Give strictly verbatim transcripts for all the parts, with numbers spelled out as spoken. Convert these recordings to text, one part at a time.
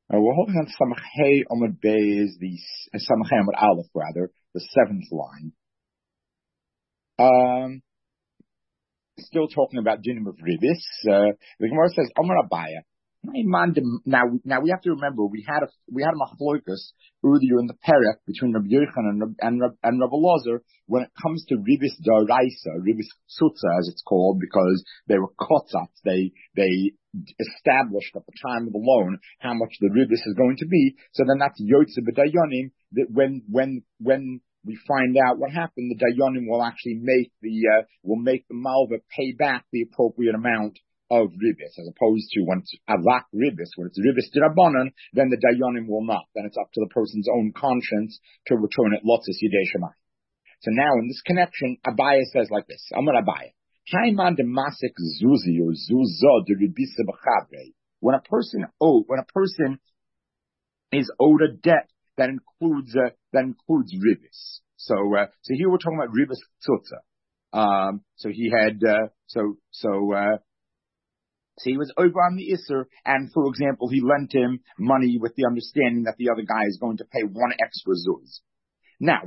Uh, we're holding on Samach Hey Omid Beis, the uh, Samach Hey Omid Aleph, rather, the seventh line. Um, still talking about dinim of ribis. Uh, the Gemara says, Omar Abaya. Now, now we have to remember we had a we had a machlokas earlier in the perek between Rabbi Yochanan and and, and Rabbi Lazar when it comes to ribis daraisa, ribis tzutza as it's called, because they were kotzats. They they established at the time of the loan how much the ribis is going to be. So then that's yotze b'dayanim, that when when when we find out what happened, the dayanim will actually make the uh, will make the malva pay back the appropriate amount of ribis, as opposed to when it's avak ribis, when it's ribis dirabanan, then the dayanim will not. Then it's up to the person's own conscience to return it lotzis yidei shemai. So now in this connection, Abaya says like this: Amar Abaya, Haiman de masik zuzi or zuzah de ribisa b'chavrei. When a person owed, when a person is owed a debt that includes uh, that includes ribis. So uh, so here we're talking about ribis tzutza. Um, so he had uh, so so. Uh, So he was over on the Isser, and for example, he lent him money with the understanding that the other guy is going to pay one extra zuz. Now,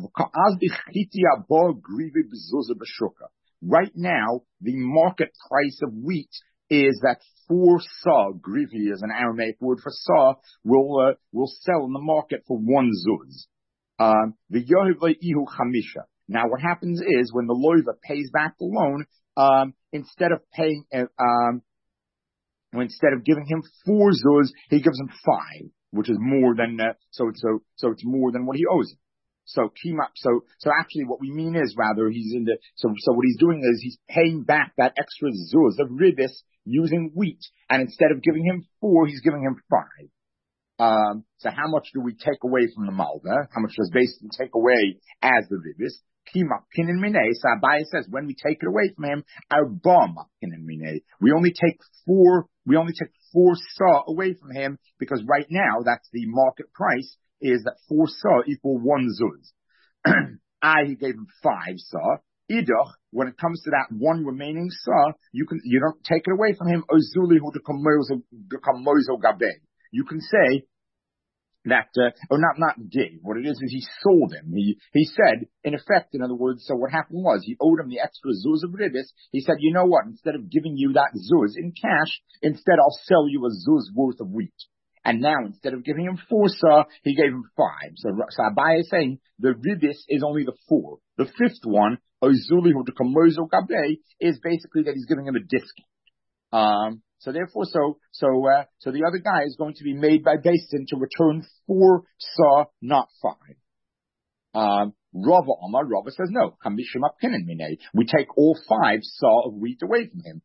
right now, the market price of wheat is that four sa, grivi is an Aramaic word for sa, will uh, will sell in the market for one zuz. Um, the yohiv ihu chamisha. Now, what happens is when the loiva pays back the loan, um, instead of paying, uh, um, Instead of giving him four zuz, he gives him five, which is more than uh, so. So so it's more than what he owes him. So kima. So so actually, what we mean is rather he's in the. So so what he's doing is he's paying back that extra zuz of ribis using wheat, and instead of giving him four, he's giving him five. Um, so how much do we take away from the malva? How much does Basin take away as the ribis? Kima pinin minay. So Abaya says when we take it away from him, our bomb pinin minay. We only take four. We only take four saw away from him because right now that's the market price is that four saw equal one zuz. I he gave him five saw. Idoch, when it comes to that one remaining saw, you can you don't take it away from him. Ozuli who become mozo gabe. You can say that, uh, or not, not gave. What it is is he sold him. He, he said, in effect, in other words, so what happened was he owed him the extra zuz of ribis. He said, you know what? Instead of giving you that zuz in cash, instead I'll sell you a zuz worth of wheat. And now instead of giving him four saw, he gave him five. So, so Abaya is saying the ribis is only the four. The fifth one, Ozuli who Kamozo Gabe, is basically that he's giving him a discount. Um, So therefore, so so uh, so the other guy is going to be made by Basin to return four saw, not five. Um, Rava Omar, Rava says no. We take all five saw of wheat away from him.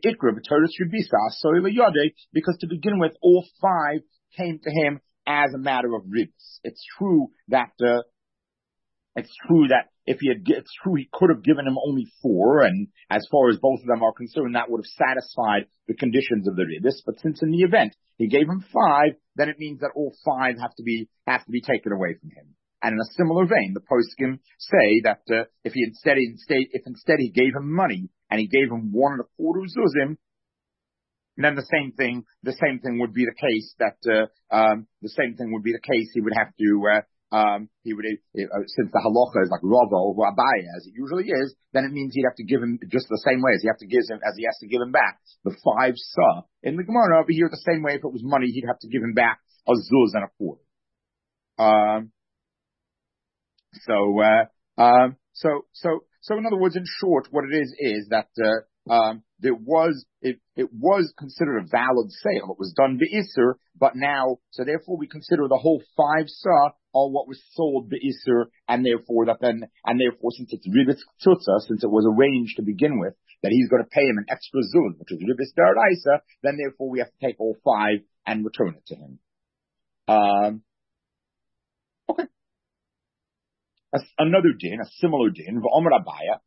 Because to begin with, all five came to him as a matter of ribs. It's true that. Uh, It's true that if he had, it's true he could have given him only four, and as far as both of them are concerned, that would have satisfied the conditions of the ribis. But since in the event he gave him five, then it means that all five have to be have to be taken away from him. And in a similar vein, the poskim say that uh, if he instead instead if instead he gave him money and he gave him one and a quarter zuzim, then the same thing the same thing would be the case that uh, um, the same thing would be the case he would have to. Uh, Um, he would, uh, since the halacha is like Rava over Abaya, as it usually is, then it means he'd have to give him just the same way as he have to give him, as he has to give him back the five sa. In the Gemara over here, the same way if it was money, he'd have to give him back a zuz and a quarter. Um, so, uh, um, so, so, so in other words, in short, what it is, is that, uh, um, there was, it, it was considered a valid sale. It was done be'isr, but now, so therefore we consider the whole five sa all what was sold be'isr, and therefore that then, and therefore since it's ribis tzutza, since it was arranged to begin with, that he's going to pay him an extra zuz, which is ribis daraisa, then therefore we have to take all five and return it to him. Um, okay. A, another din, a similar din, v'omer Abaya,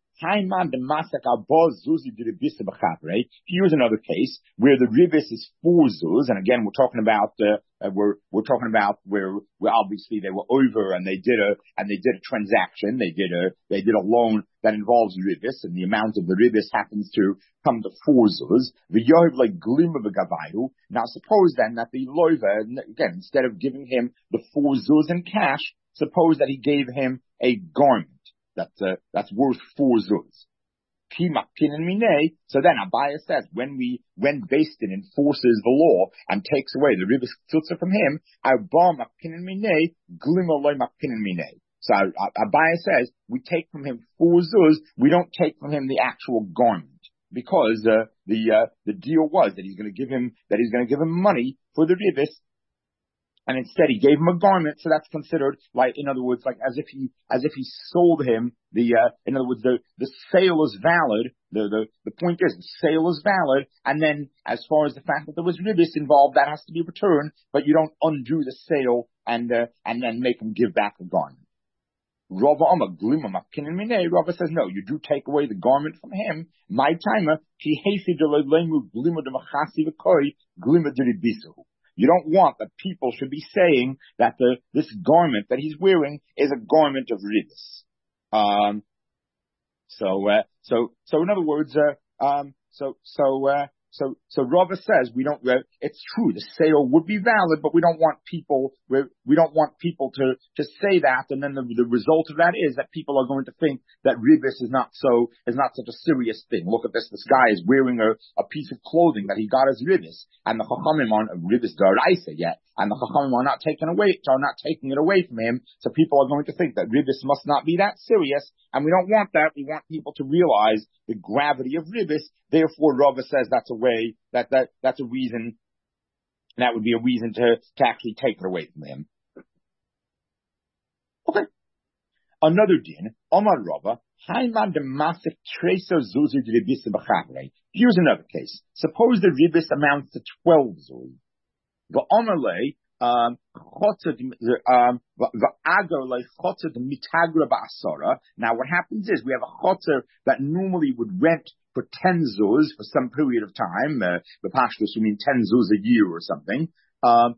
here's another case where the ribis is four zuz, and again we're talking about uh, uh, we're we're talking about where, where obviously they were over and they did a and they did a transaction, they did a they did a loan that involves ribis, and the amount of the ribis happens to come to four zuz. The yoiv like glimmer the gavayu. Now suppose then that the loiva, again, instead of giving him the four zuz in cash, suppose that he gave him a garment that's uh, that's worth four zuz. So then Abaya says, when we, when Beis Din enforces the law and takes away the ribis tzutza from him, so Abaya says, we take from him four zuz, we don't take from him the actual garment. Because, uh, the, uh, the deal was that he's gonna give him, that he's gonna give him money for the ribis, and instead he gave him a garment, so that's considered like, in other words, like as if he, as if he sold him the, uh, in other words, the, the sale is valid, the, the, the point is, the sale is valid, and then as far as the fact that there was ribis involved, that has to be returned, but you don't undo the sale and, uh, and then make him give back the garment. Rava Amma, Glima Makin and Mine, Rava says, no, you do take away the garment from him. My timer, he hasted the lemu glima de machasi v'koi, glima de ribisu. You don't want that people should be saying that the, this garment that he's wearing is a garment of ribis. Um, so, uh, so, so in other words, uh, um, so, so, uh, So, so Rava says we don't, uh, it's true, the sale would be valid, but we don't want people, we don't want people to, to say that, and then the, the result of that is that people are going to think that ribis is not so, is not such a serious thing. Look at this, this guy is wearing a, a piece of clothing that he got as ribis, and the chachamim aren't, ribis d'oraisa yet, and the chachamim are not taking away, are not taking it away from him, so people are going to think that ribis must not be that serious, and we don't want that. We want people to realize the gravity of ribis. Therefore, Rava says that's a way, that, that, that's a reason, that would be a reason to, to actually take it away from him. Okay. Another din, Omar Rava, Haiman de Masif Treso Zuzi de Ribis B'chavre. Here's another case. Suppose the ribis amounts to twelve zuz. The Omar lay, um, um, now what happens is we have a chotzer that normally would rent for ten zuz for some period of time, uh, the pashtus would mean ten zuz a year or something. Um,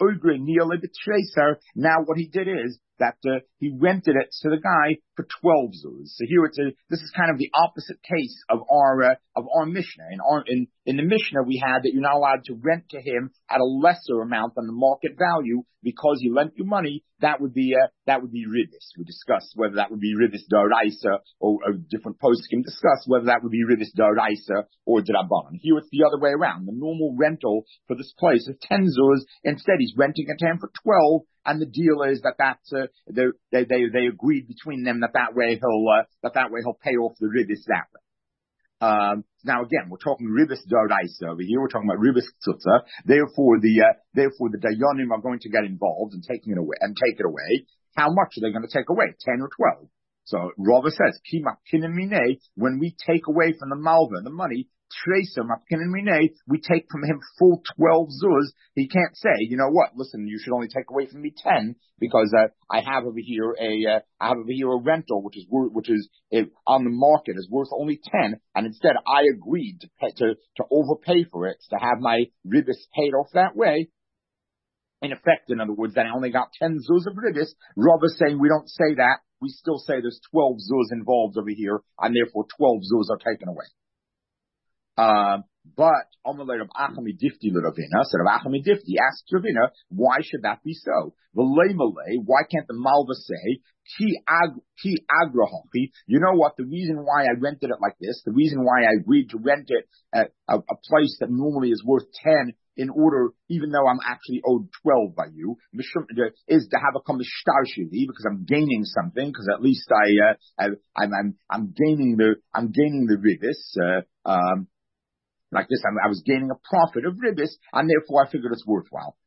now what he did is that uh, he rented it to the guy for twelve zuz. So here it's a, this is kind of the opposite case of our uh, of our Mishnah. In our in in the Mishnah we had that you're not allowed to rent to him at a lesser amount than the market value because he lent you money. That would be uh, that would be ribis. We discussed whether that would be ribis d'oraisa, or a different posts can discuss whether that would be ribis d'oraisa or d'rabbanan. Here it's the other way around. The normal rental for this place is ten zuz. Instead, he's renting it to him for twelve. And the deal is that that's, uh, they, they, they agreed between them that that way he'll, uh, that that way he'll pay off the ribis that way. Um, now again, we're talking ribis d'oraisa over here. We're talking about ribis tzutza. Therefore, the, uh, therefore the dayanim are going to get involved and taking it away, and take it away. How much are they going to take away? ten or twelve. So Rava says, Kima kinin mine, when we take away from the malva, the money, we take from him full twelve zuz. He can't say, you know what, listen, you should only take away from me ten because uh, I have over here a uh, I have over here a rental which is worth, which is uh, on the market is worth only ten, and instead I agreed to pay, to to overpay for it to have my ribis paid off that way. In effect, in other words, that I only got ten zuz of ribis. Rava's saying we don't say that. We still say there's twelve zuz involved over here, and therefore twelve zuz are taken away. Um, but Amalei Rav Achami Difti Ravina, so Rav Achami Difti asks Ravina, why should that be so? V'lei malei, why can't the Malva say, Ki ag, ki agrahochi, you know what, the reason why I rented it like this, the reason why I agreed to rent it at a, a place that normally is worth ten, in order, even though I'm actually owed twelve by you, is to have a kamishtarshili, because I'm gaining something, because at least I, uh, I, I'm, I'm, I'm gaining the, I'm gaining the ribis, uh, um, like this, I was gaining a profit of ribis, and therefore I figured it's worthwhile.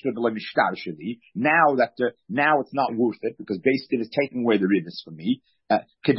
Now that uh, now it's not worth it because Beis Din is taking away the ribis from me. Uh, then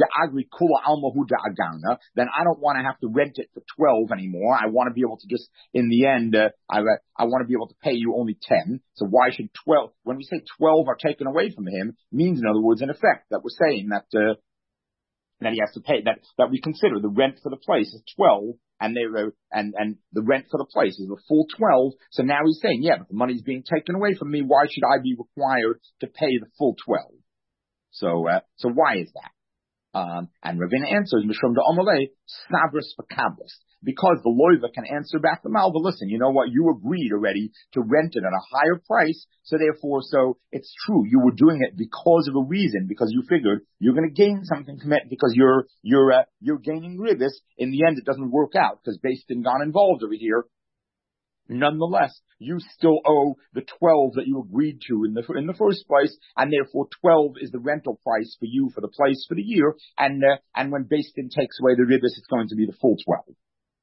I don't want to have to rent it for twelve anymore. I want to be able to just, in the end, uh, I I want to be able to pay you only ten. So why should twelve? When we say twelve are taken away from him, means in other words, in effect, that we're saying that uh, that he has to pay that that we consider the rent for the place is twelve. and they were, and, and the rent for the place is the full twelve. So now he's saying, yeah, but the money's being taken away from me. Why should I be required to pay the full twelve? So, uh, so why is that? Um, and Ravina answers, Mishum de Amalei, Savris Fakablis. Because the loiva can answer back the Malva, listen, you know what, you agreed already to rent it at a higher price, so therefore, so it's true, you were doing it because of a reason, because you figured you're going to gain something from it, because you're, you're, uh, you're gaining ribis. In the end, it doesn't work out, because Beis Din got involved over here. Nonetheless, you still owe the twelve that you agreed to in the in the first place, and therefore twelve is the rental price for you for the place for the year. And uh, and when Beis Din takes away the ribis, it's going to be the full twelve.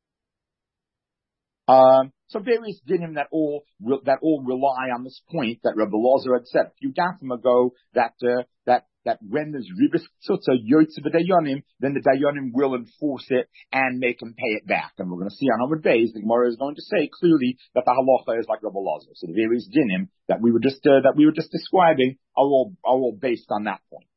Um, so various dinim that all re- that all rely on this point that Rabbi Lazar had said a few dafim ago, that uh, that that when there's ribis tzutza yotze v'dayanim, then the dayanim will enforce it and make him pay it back. And we're going to see on other days the Gemara is going to say clearly that the halacha is like Rabbi Lazar. So the various dinim that we were just uh, that we were just describing are all are all based on that point.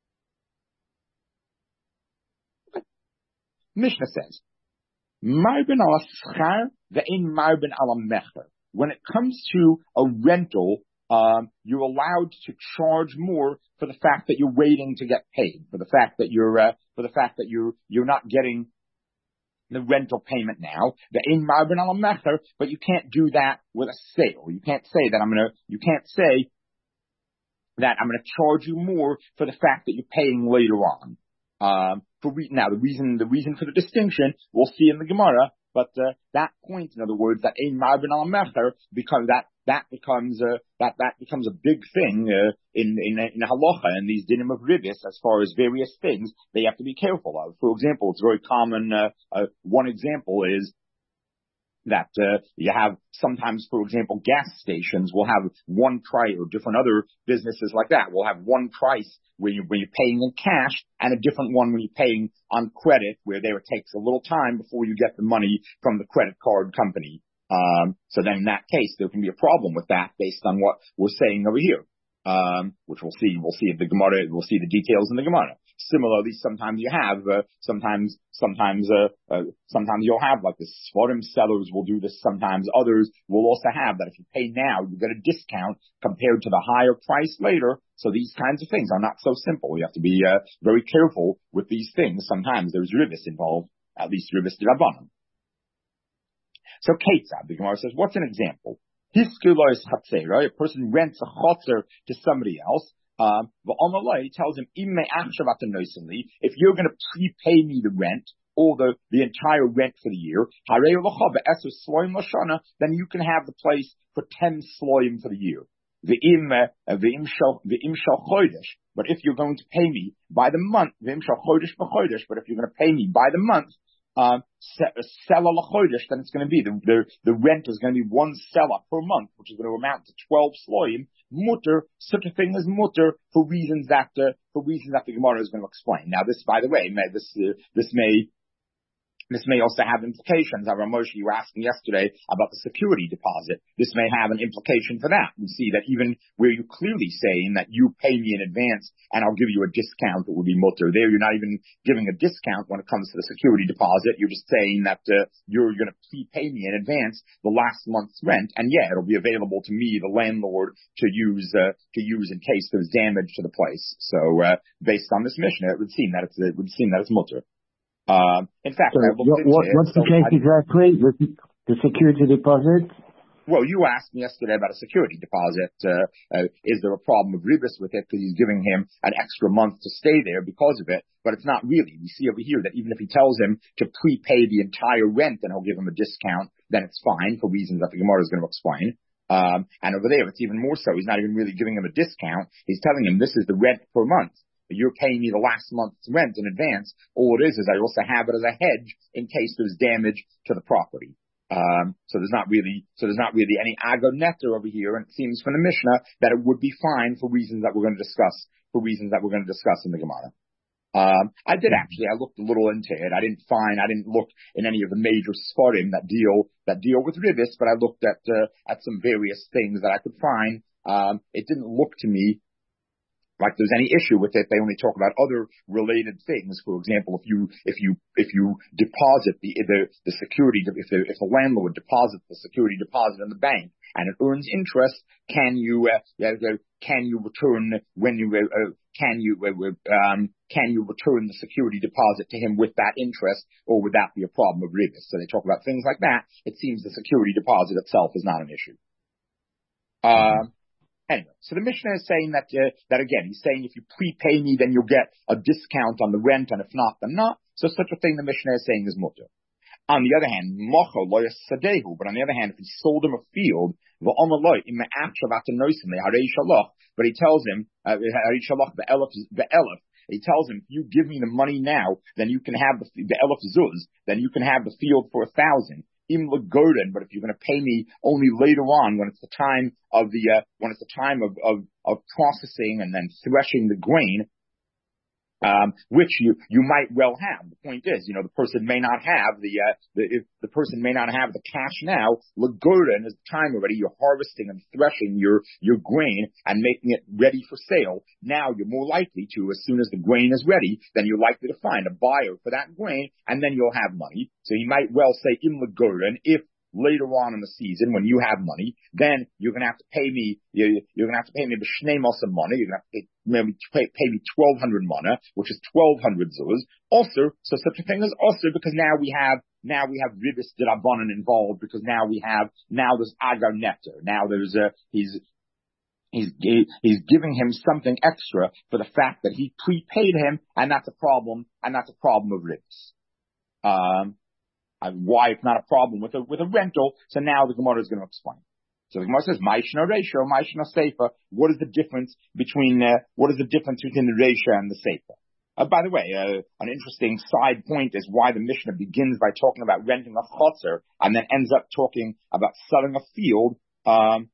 Mishnah says, Marbin ala schar ve'in marbin ala mecher. When it comes to a rental, um, you're allowed to charge more for the fact that you're waiting to get paid, for the fact that you're, uh, for the fact that you're, you're not getting the rental payment now. Ve'in marbin ala mecher, but you can't do that with a sale. You can't say that I'm gonna, you can't say that I'm gonna charge you more for the fact that you're paying later on. Um, for re- now, the reason, the reason for the distinction, we'll see in the Gemara, but, uh, that point, in other words, that ein marbin al mecher, because that, that becomes, uh, that, that becomes a big thing, uh, in, in, in halacha, and these dinim of ribis, as far as various things they have to be careful of. For example, it's very common, uh, uh one example is, that uh, you have sometimes, for example, gas stations will have one price, or different other businesses like that will have one price when you're, when you're paying in cash, and a different one when you're paying on credit, where there it takes a little time before you get the money from the credit card company. Um, so then in that case, there can be a problem with that based on what we're saying over here. Um, which we'll see, we'll see the Gemara, we'll see the details in the Gemara. Similarly, sometimes you have, uh, sometimes, sometimes, uh, uh, sometimes you'll have like the Sforim sellers will do this, sometimes others will also have that if you pay now, you get a discount compared to the higher price later. So these kinds of things are not so simple. You have to be, uh, very careful with these things. Sometimes there's ribis involved, at least ribis d'Rabbanan. So Ketzad, the Gemara says, what's an example? A person rents a chotzer to somebody else. Um, the Amalai tells him, if you're going to prepay me the rent, or the, the entire rent for the year, then you can have the place for ten sloim for the year. But if you're going to pay me by the month, but if you're going to pay me by the month, Um, sella lachodesh, then it's going to be, the, the, the rent is going to be one sella per month, which is going to amount to twelve sloim. Mutter, such a thing as mutter, for reasons that, uh, for reasons that the Gemara is going to explain. Now this, by the way, may, this, uh, this may, This may also have implications. Our Moshe, you were asking yesterday about the security deposit. This may have an implication for that. We see that even where you're clearly saying that you pay me in advance and I'll give you a discount that would be mutter. There, you're not even giving a discount when it comes to the security deposit. You're just saying that uh, you're going to prepay me in advance the last month's rent, and yeah, it'll be available to me, the landlord, to use uh, to use in case there's damage to the place. So, uh, based on this mission, it would seem that it's it would seem that it's mutter. Uh, in fact, so I looked what, into what, it. What's so the case I, exactly? The, the security deposit? Well, you asked me yesterday about a security deposit. Uh, uh, is there a problem of ribis with it because he's giving him an extra month to stay there because of it? But it's not really. We see over here that even if he tells him to prepay the entire rent and he'll give him a discount, then it's fine for reasons that the Gemara is going to explain. Um, and over there, it's even more so. He's not even really giving him a discount. He's telling him this is the rent per month. You're paying me the last month's rent in advance. All it is is I also have it as a hedge in case there's damage to the property. Um, so there's not really, so there's not really any agonetter over here. And it seems from the Mishnah that it would be fine for reasons that we're going to discuss, for reasons that we're going to discuss in the Gemara. Um, I did actually, I looked a little into it. I didn't find, I didn't look in any of the major Sforim that deal, that deal with ribis, but I looked at, uh, at some various things that I could find. Um, it didn't look to me like there's any issue with it. They only talk about other related things. For example, if you if you if you deposit the the, the security, if the if the landlord deposits the security deposit in the bank and it earns interest, can you uh, can you return when you uh, can you uh, um, can you return the security deposit to him with that interest, or would that be a problem of ribis? So they talk about things like that. It seems the security deposit itself is not an issue. Um. Anyway, so the Mishnah is saying that, uh, that again, he's saying if you prepay me, then you'll get a discount on the rent, and if not, then not. So such a thing the Mishnah is saying is mutter. On the other hand, mocho lo yasadehu, but on the other hand, if he sold him a field, but he tells him, uh, he tells him, if you give me the money now, then you can have the, the elef zuz, then you can have the field for a thousand. Im lagoden, but if you're going to pay me only later on, when it's the time of the uh, when it's the time of, of of processing and then threshing the grain, um, which you you might well have. The point is, you know, the person may not have the uh, the if the person may not have the cash now. Lagoden is the time already. You're harvesting and threshing your your grain and making it ready for sale. Now you're more likely to, as soon as the grain is ready, then you're likely to find a buyer for that grain, and then you'll have money. So he might well say in Lagoden, if later on in the season, when you have money, then you're going to have to pay me, you're, you're going to have to pay me b'shnei masa money, you're going to have to pay, maybe pay, pay me twelve hundred mana, which is twelve hundred zuz. Also, so such a thing as also, because now we have, now we have ribis d'Rabbanan involved, because now we have, now there's agar netter, now there's a, he's, He's, he's giving him something extra for the fact that he prepaid him, and that's a problem, and that's a problem of ribis. Um, why it's not a problem with a, with a rental. So now the Gemara is going to explain. So the Gemara says, Ma'ishna Reisha, Ma'ishna Seifa. What is the difference between, uh, what is the difference between the Reisha and the Seifa? Uh, by the way, uh, an interesting side point is why the Mishnah begins by talking about renting a chotzer and then ends up talking about selling a field. Um,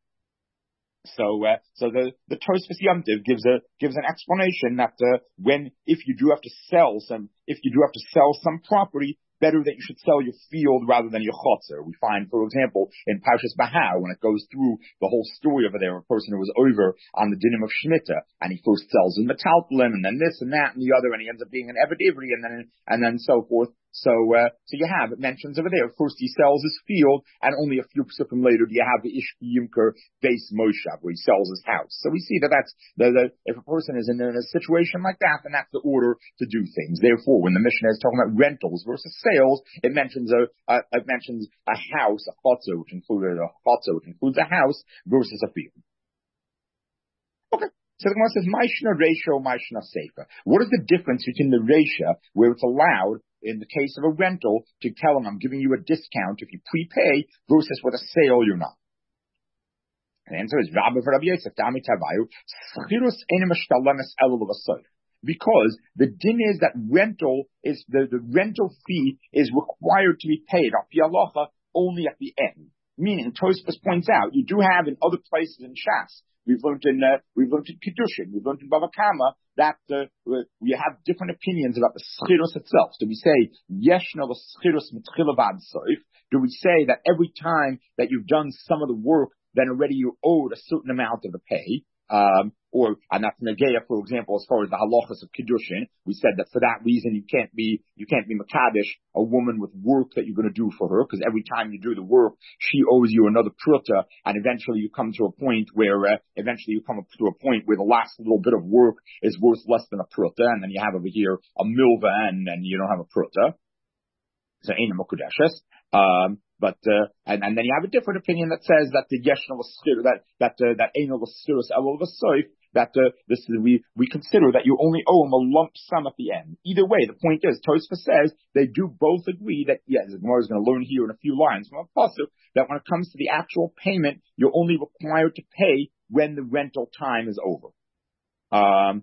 So, uh, so the, the Tosfos Yom Tov gives a, gives an explanation that, uh, when, if you do have to sell some, if you do have to sell some property, better that you should sell your field rather than your chotzer. We find, for example, in Parshas Bahar, when it goes through the whole story over there, a person who was over on the dinim of Shemitah, and he first sells in metaltalin, and then this and that and the other, and he ends up being an Eved Ivri, and then, and then so forth. So, uh, so you have, it mentions over there, first he sells his field, and only a few psukim later do you have the Ishki Yimker base Moshav, where he sells his house. So we see that that's, the, the, if a person is in, in a situation like that, then that's the order to do things. Therefore, when the Mishnah is talking about rentals versus sales, it mentions a, a it mentions a house, a chotzer, which includes a chotzer, which includes a house, versus a field. Okay. So the Gemara says, Ma'ishna Reisha, Ma'ishna Seifa. What is the difference between the Reisha, where it's allowed, in the case of a rental, to tell him, I'm giving you a discount if you prepay, versus with a sale, you're not? And the answer is, Rabbi for Rabbi Yosef, Dami Tavayu, Schirus Einem Eshtalamis Elul V'Soif. Because the din is that rental is, the, the rental fee is required to be paid, Al Pi Halacha, only at the end. Meaning, Tosfos points out, you do have in other places in Shas, we've learned in, uh, we've learned in Kiddushin, we've learned in Bava Kama, that, uh, we have different opinions about the schirus itself. Do we say, Yeshna l'schirus mitchila v'ad soif? Do we say that every time that you've done some of the work, then already you owed a certain amount of the pay? Um, or, and that's Negeya, for example, as far as the halachas of Kiddushin, we said that for that reason you can't be, you can't be Makadesh, a woman with work that you're going to do for her, because every time you do the work, she owes you another pruta, and eventually you come to a point where, uh, eventually you come up to a point where the last little bit of work is worth less than a pruta, and then you have over here a milva, and, and you don't have a pruta. So, ain't a Mokudeshes. Um, But, uh, and, and then you have a different opinion that says that the yeshna l'schir, that, that, uh, that ain't l'schirus elul v'soif, that, uh, this is, we, we consider that you only owe him a lump sum at the end. Either way, the point is, Tosfos says, they do both agree that, yes, the Gemara is going to learn here in a few lines from a pasuk, that when it comes to the actual payment, you're only required to pay when the rental time is over. Um,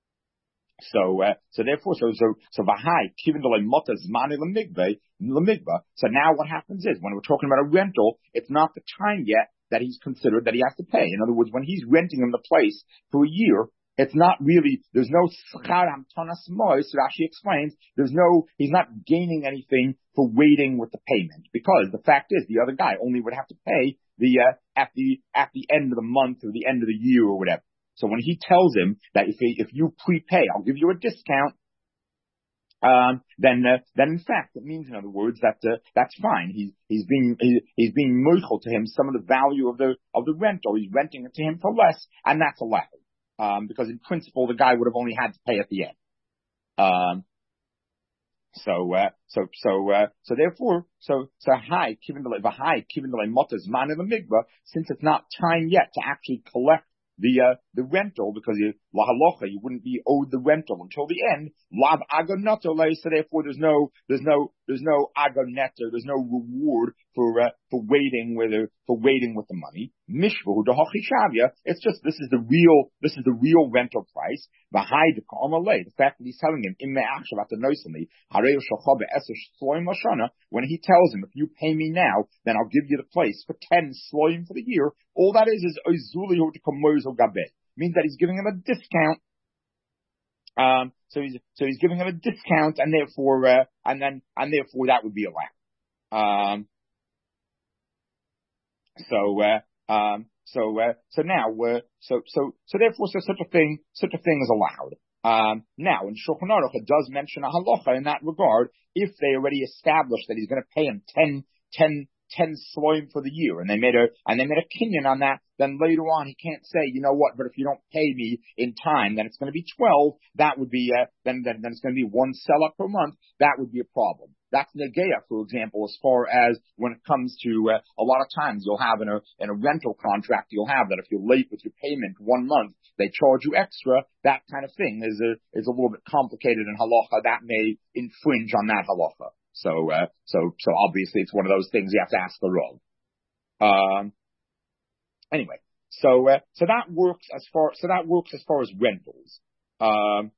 So, uh, so therefore, so, so, so, v'hai, kivin d'lei mota zmani l'migveh, l'migvah. So now what happens is, when we're talking about a rental, it's not the time yet that he's considered that he has to pay. In other words, when he's renting him the place for a year, it's not really, there's no schar hamtanas mois, Rashi explains, there's no, he's not gaining anything for waiting with the payment. Because the fact is, the other guy only would have to pay the, uh, at the, at the end of the month or the end of the year or whatever. So when he tells him that if he, if you prepay, I'll give you a discount, um, then uh, then in fact it means, in other words, that uh, that's fine. He's he's being he, he's being mochel to him some of the value of the of the rental. He's renting it to him for less, and that's allowed, um, because in principle the guy would have only had to pay at the end. Um, So, uh, so, so, uh, so therefore, so, so high, given the, the high, given the motas man in the migba, since it's not time yet to actually collect the, uh, the rental, because you, la halacha, you wouldn't be owed the rental until the end, lav agonato, so therefore there's no, there's no, there's no agoneto, there's no reward for, uh, for waiting with, uh, for waiting with the money. Mishvu dehachishavya, it's just, this is the real, this is the real rental price. The fact that he's telling him, when he tells him, if you pay me now, then I'll give you the place for ten sloim for the year, all that is, is means that he's giving him a discount. Um, so he's, so he's giving him a discount, and therefore, uh, and then, and therefore that would be allowed. Um, so, uh, um, so, uh, so now, uh, so, so, so therefore, so such a thing, such a thing is allowed. Um, now, in Shulchan Aruch, it does mention a halacha in that regard, if they already established that he's going to pay him ten, ten, ten sloim for the year, and they made a, and they made a kinyan on that, then later on he can't say, you know what, but if you don't pay me in time, then it's going to be twelve, that would be, uh, then, then, then it's going to be one sell-up per month, that would be a problem. That's negeya, for example, as far as when it comes to, uh, a lot of times you'll have in a, in a rental contract, you'll have that if you're late with your payment one month, they charge you extra. That kind of thing is a, is a little bit complicated in halacha. That may infringe on that halacha. So, uh, so, so obviously it's one of those things you have to ask the Rav. Um, anyway, so, uh, so that works as far, so that works as far as rentals. Um,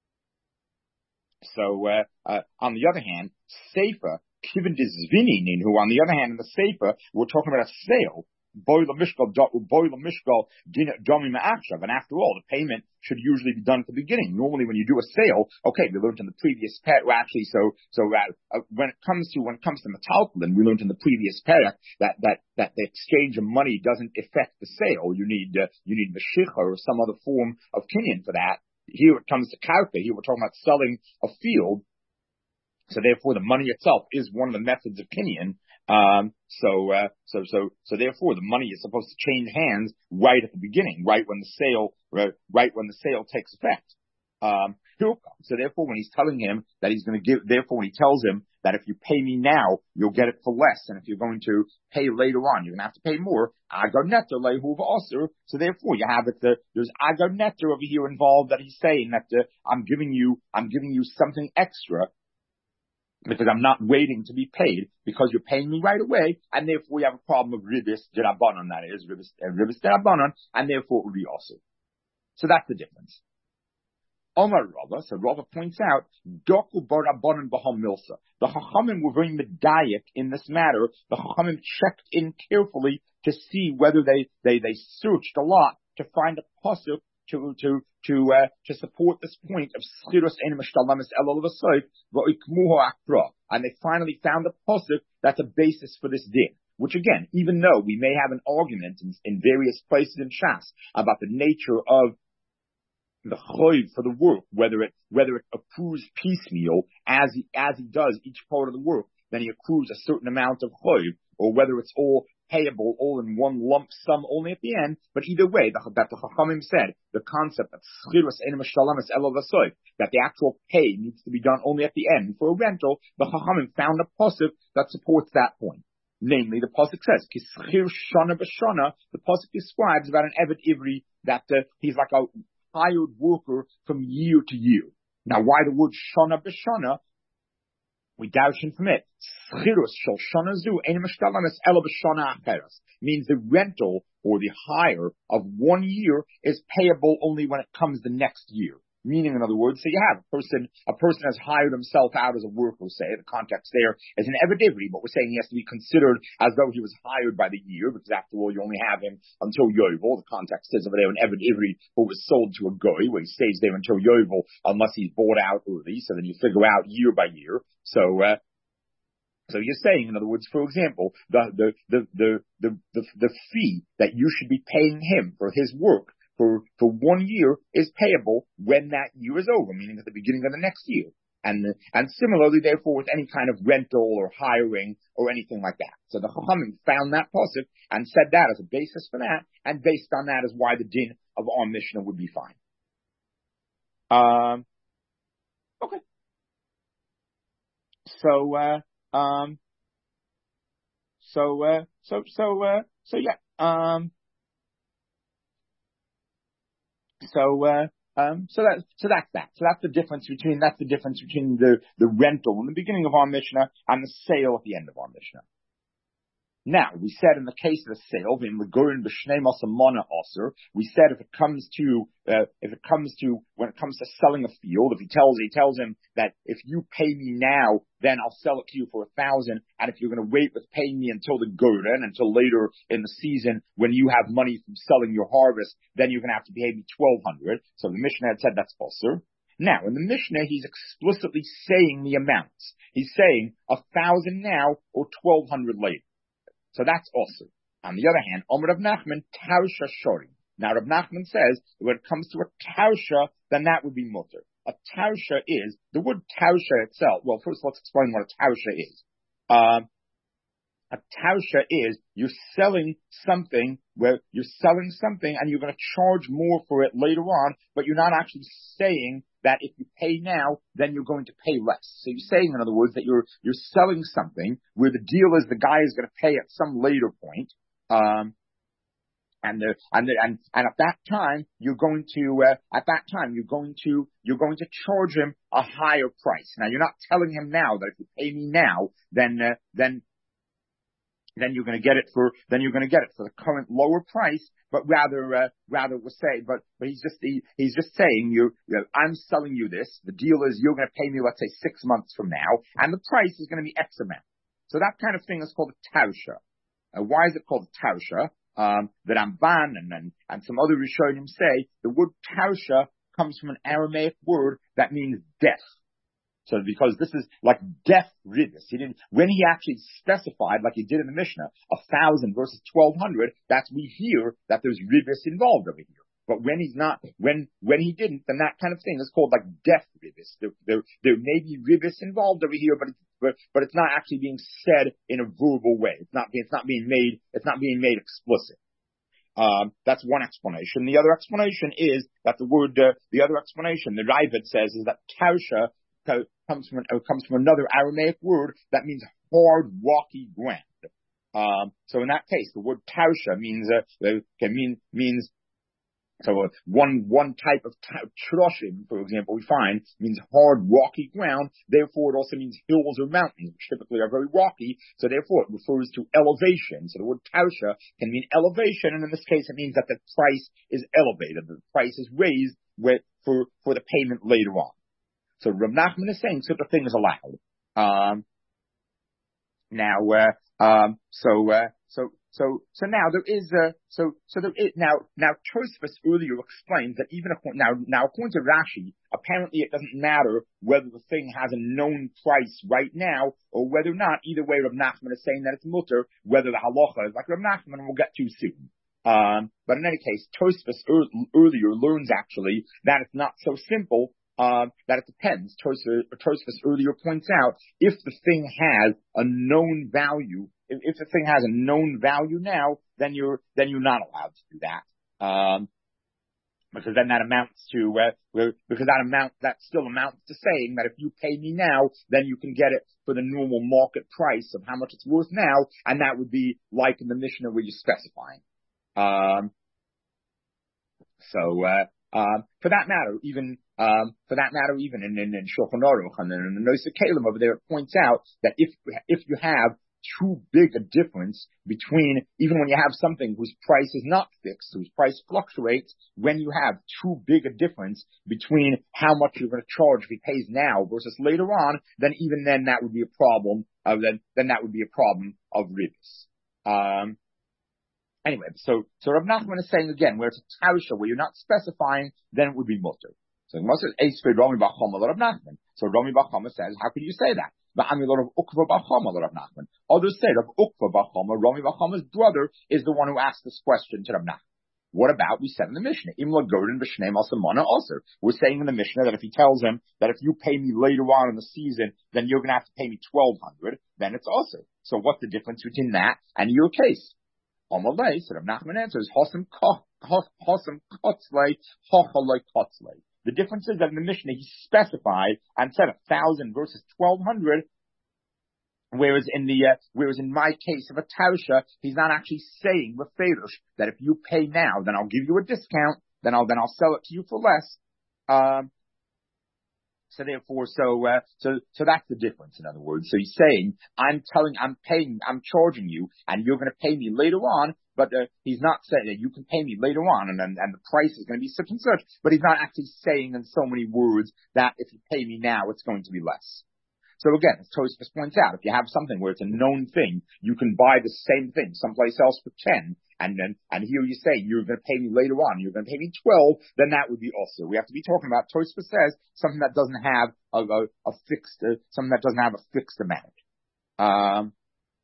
so, uh, uh, on the other hand, Sefer, Kivin Dizvininin, who on the other hand in the Sefer, we're talking about a sale. Boiler Mishkal, Boiler Mishkal, Domi Ma'akshav, and after all, the payment should usually be done at the beginning. Normally, when you do a sale, okay, we learned in the previous parak, well, actually, so, so, uh, uh, when it comes to, when it comes to Metaltalin, we learned in the previous parak that, that, that the exchange of money doesn't affect the sale. You need, uh, you need Meshicha or some other form of kinyan for that. Here it comes to Karka. Here we're talking about selling a field. So therefore, the money itself is one of the methods of kinyan. Um, so, uh, so, so, so therefore the money is supposed to change hands right at the beginning, right when the sale, right, right when the sale takes effect. Um, so therefore when he's telling him that he's going to give, therefore when he tells him that if you pay me now, you'll get it for less. And if you're going to pay later on, you're going to have to pay more. Agonetter lehu v'aser. So therefore you have it, the, there's agonetter over here involved that he's saying that, uh, I'm giving you, I'm giving you something extra, because I'm not waiting to be paid, because you're paying me right away, and therefore we have a problem of ribis derabanan, that is, ribis, uh, ribis derabanan, and therefore it would be also. So that's the difference. Omar Rava, so Rava points out, Doku barabanan b'ham milsa. The Chachamim were very medayik in this matter. The Chachamim checked in carefully to see whether they, they, they searched a lot to find a pasuk to, to, to, uh, to support this point of schirus ein mishtalamis elul v'soif v'oikmuho akra. And they finally found a pasuk that's a basis for this din. Which again, even though we may have an argument in, in various places in Shas about the nature of the choiv for the work, whether it, whether it accrues piecemeal as he, as he does each part of the work, then he accrues a certain amount of choiv, or whether it's all payable all in one lump sum only at the end, but either way, the, that the Chachamim said, the concept that schirus ein mishtalamis elul v'soif, that the actual pay needs to be done only at the end for a rental, the Chachamim found a pasuk that supports that point. Namely, the pasuk says, Kischir shana b'shana, the pasuk describes about an Eved Ivri, that uh, he's like a hired worker from year to year. Now, why the word shana b'shana? We darshan from it. Schirus shel shana zu ein mishtalamis elul b'shana acheres, means the rental or the hire of one year is payable only when it comes the next year. Meaning, in other words, so you have a person, a person has hired himself out as a worker, say, the context there is an Eved Ivri, but we're saying he has to be considered as though he was hired by the year, because after all, you only have him until Yovel. The context is over there an Eved Ivri who was sold to a goy, where he stays there until Yovel, unless he's bought out early, so then you figure out year by year. So, uh, So you're saying, in other words, for example, the, the, the, the, the, the, the fee that you should be paying him for his work for, for one year is payable when that year is over, meaning at the beginning of the next year. And, and similarly, therefore, with any kind of rental or hiring or anything like that. So the Chachamim found that pasuk and said that as a basis for that, and based on that is why the din of our Mishnah would be fine. Um, okay. So, uh, um, so, uh, so, so, uh, so yeah, um, so, uh, Um, so that, so that's that. So that's the difference between, that's the difference between the, the rental in the beginning of our Mishnah and the sale at the end of our Mishnah. Now, we said in the case of the sale, in the Gurin B'Shnei Masamana Osir, we said if it comes to, uh, if it comes to, when it comes to selling a field, if he tells, he tells him that if you pay me now, then I'll sell it to you for a thousand, and if you're going to wait with paying me until the Gurin, until later in the season, when you have money from selling your harvest, then you're going to have to pay me twelve hundred. So the Mishnah had said that's Osir. Now, in the Mishnah, he's explicitly saying the amounts. He's saying a thousand now or twelve hundred later. So that's also. On the other hand, Omer Rav Nachman, Tausha Shori. Now Rav Nachman says, when it comes to a Tausha, then that would be mutter. A Tausha is, the word Tausha itself, well, first let's explain what a Tausha is. Um, a Tausha is, you're selling something, where you're selling something and you're going to charge more for it later on, but you're not actually saying that if you pay now, then you're going to pay less. So you're saying, in other words, that you're, you're selling something where the deal is the guy is going to pay at some later point. Um, and the, and the, and, and at that time, you're going to, uh, at that time, you're going to, you're going to charge him a higher price. Now, you're not telling him now that if you pay me now, then, uh, then, then you're going to get it for, then you're going to get it for the current lower price, but rather, uh, rather we'll say, but, but he's just, he, he's just saying you, you know, I'm selling you this. The deal is you're going to pay me, let's say six months from now, and the price is going to be X amount. So that kind of thing is called a tausha. Uh, why is it called a tausha? Um, the Ramban and, and, and some other Rishonim say the word tausha comes from an Aramaic word that means death. So because this is like death ribbis. He didn't, when he actually specified, like he did in the Mishnah, a thousand versus twelve hundred, that's we hear that there's ribbis involved over here. But when he's not, when, when he didn't, then that kind of thing is called like death ribbis. There, there, there may be ribbis involved over here, but it's, but, but it's not actually being said in a verbal way. It's not, it's not being made, it's not being made explicit. Um, that's one explanation. The other explanation is that the word, uh, the other explanation, the Ravid says, is that tausha comes from, uh, comes from another Aramaic word that means hard, rocky ground. Um, so in that case, the word tausha means, uh, can mean, means, so uh, one, one type of troshim, for example, we find means hard, rocky ground. Therefore, it also means hills or mountains, which typically are very rocky. So therefore, it refers to elevation. So the word tausha can mean elevation. And in this case, it means that the price is elevated. The price is raised with, for, for the payment later on. So Rav Nachman is saying such a thing is allowed. Um, now, uh, um, so, uh, so, so, so now there is a, so, so there is, now, now Tosfos earlier explains that even, now, now according to Rashi, apparently it doesn't matter whether the thing has a known price right now or whether or not. Either way, Rav Nachman is saying that it's mutter, whether the halacha is like Rav Nachman, we'll get to soon. Um, but in any case, Tosfos er, earlier learns actually that it's not so simple. Um, that it depends. Tosfos earlier points out if the thing has a known value, if, if the thing has a known value now, then you're then you're not allowed to do that, um, because then that amounts to uh, because that amount that still amounts to saying that if you pay me now, then you can get it for the normal market price of how much it's worth now, and that would be like in the Mishnah where you're specifying. Um, so. Uh, Um, for that matter, even, um, for that matter, even in, in, in Shulchan Aruch and in the Nosa Kalim over there, it points out that if, if you have too big a difference between, even when you have something whose price is not fixed, whose price fluctuates, when you have too big a difference between how much you're going to charge if he pays now versus later on, then even then that would be a problem, uh, then, then that would be a problem of ribbis. Um, Anyway, so, so Rav Nachman is saying again, where it's a tausha, where you're not specifying, then it would be mutter. So the Gemara says, Eisvei Rami bar Chama Rav Nachman. So Rami bar Chama says, how can you say that? V'ami Rav Ukva bar Chama Rav Nachman. Others say Rav Ukva bar Chama, Rami bar Chama's brother, is the one who asked this question to Rav Nachman. What about, we said in the Mishnah, Imla Godin B'Shnei Masamana also. We're saying in the Mishnah that if he tells him that if you pay me later on in the season, then you're going to have to pay me twelve hundred, then it's also. So what's the difference between that and your case? Omalei, so Rav Nachman answers, Hosam Kotzlei, Hochalei Kotzlei. The difference is that in the Mishnah he specified and said a thousand versus twelve hundred, whereas in the uh, whereas in my case of a tausha, he's not actually saying beferish that if you pay now, then I'll give you a discount, then I'll then I'll sell it to you for less. Um, so therefore, so uh, so so that's the difference. In other words, so he's saying I'm telling, I'm paying, I'm charging you, and you're going to pay me later on. But uh, he's not saying that you can pay me later on, and, and and the price is going to be such and such. But he's not actually saying in so many words that if you pay me now, it's going to be less. So again, as Tosfos points out, if you have something where it's a known thing, you can buy the same thing someplace else for ten, and then and here you say you're going to pay me later on, you're going to pay me twelve, then that would be also. We have to be talking about, Tosfos says, something that doesn't have a, a, a fixed, uh, something that doesn't have a fixed amount. Um,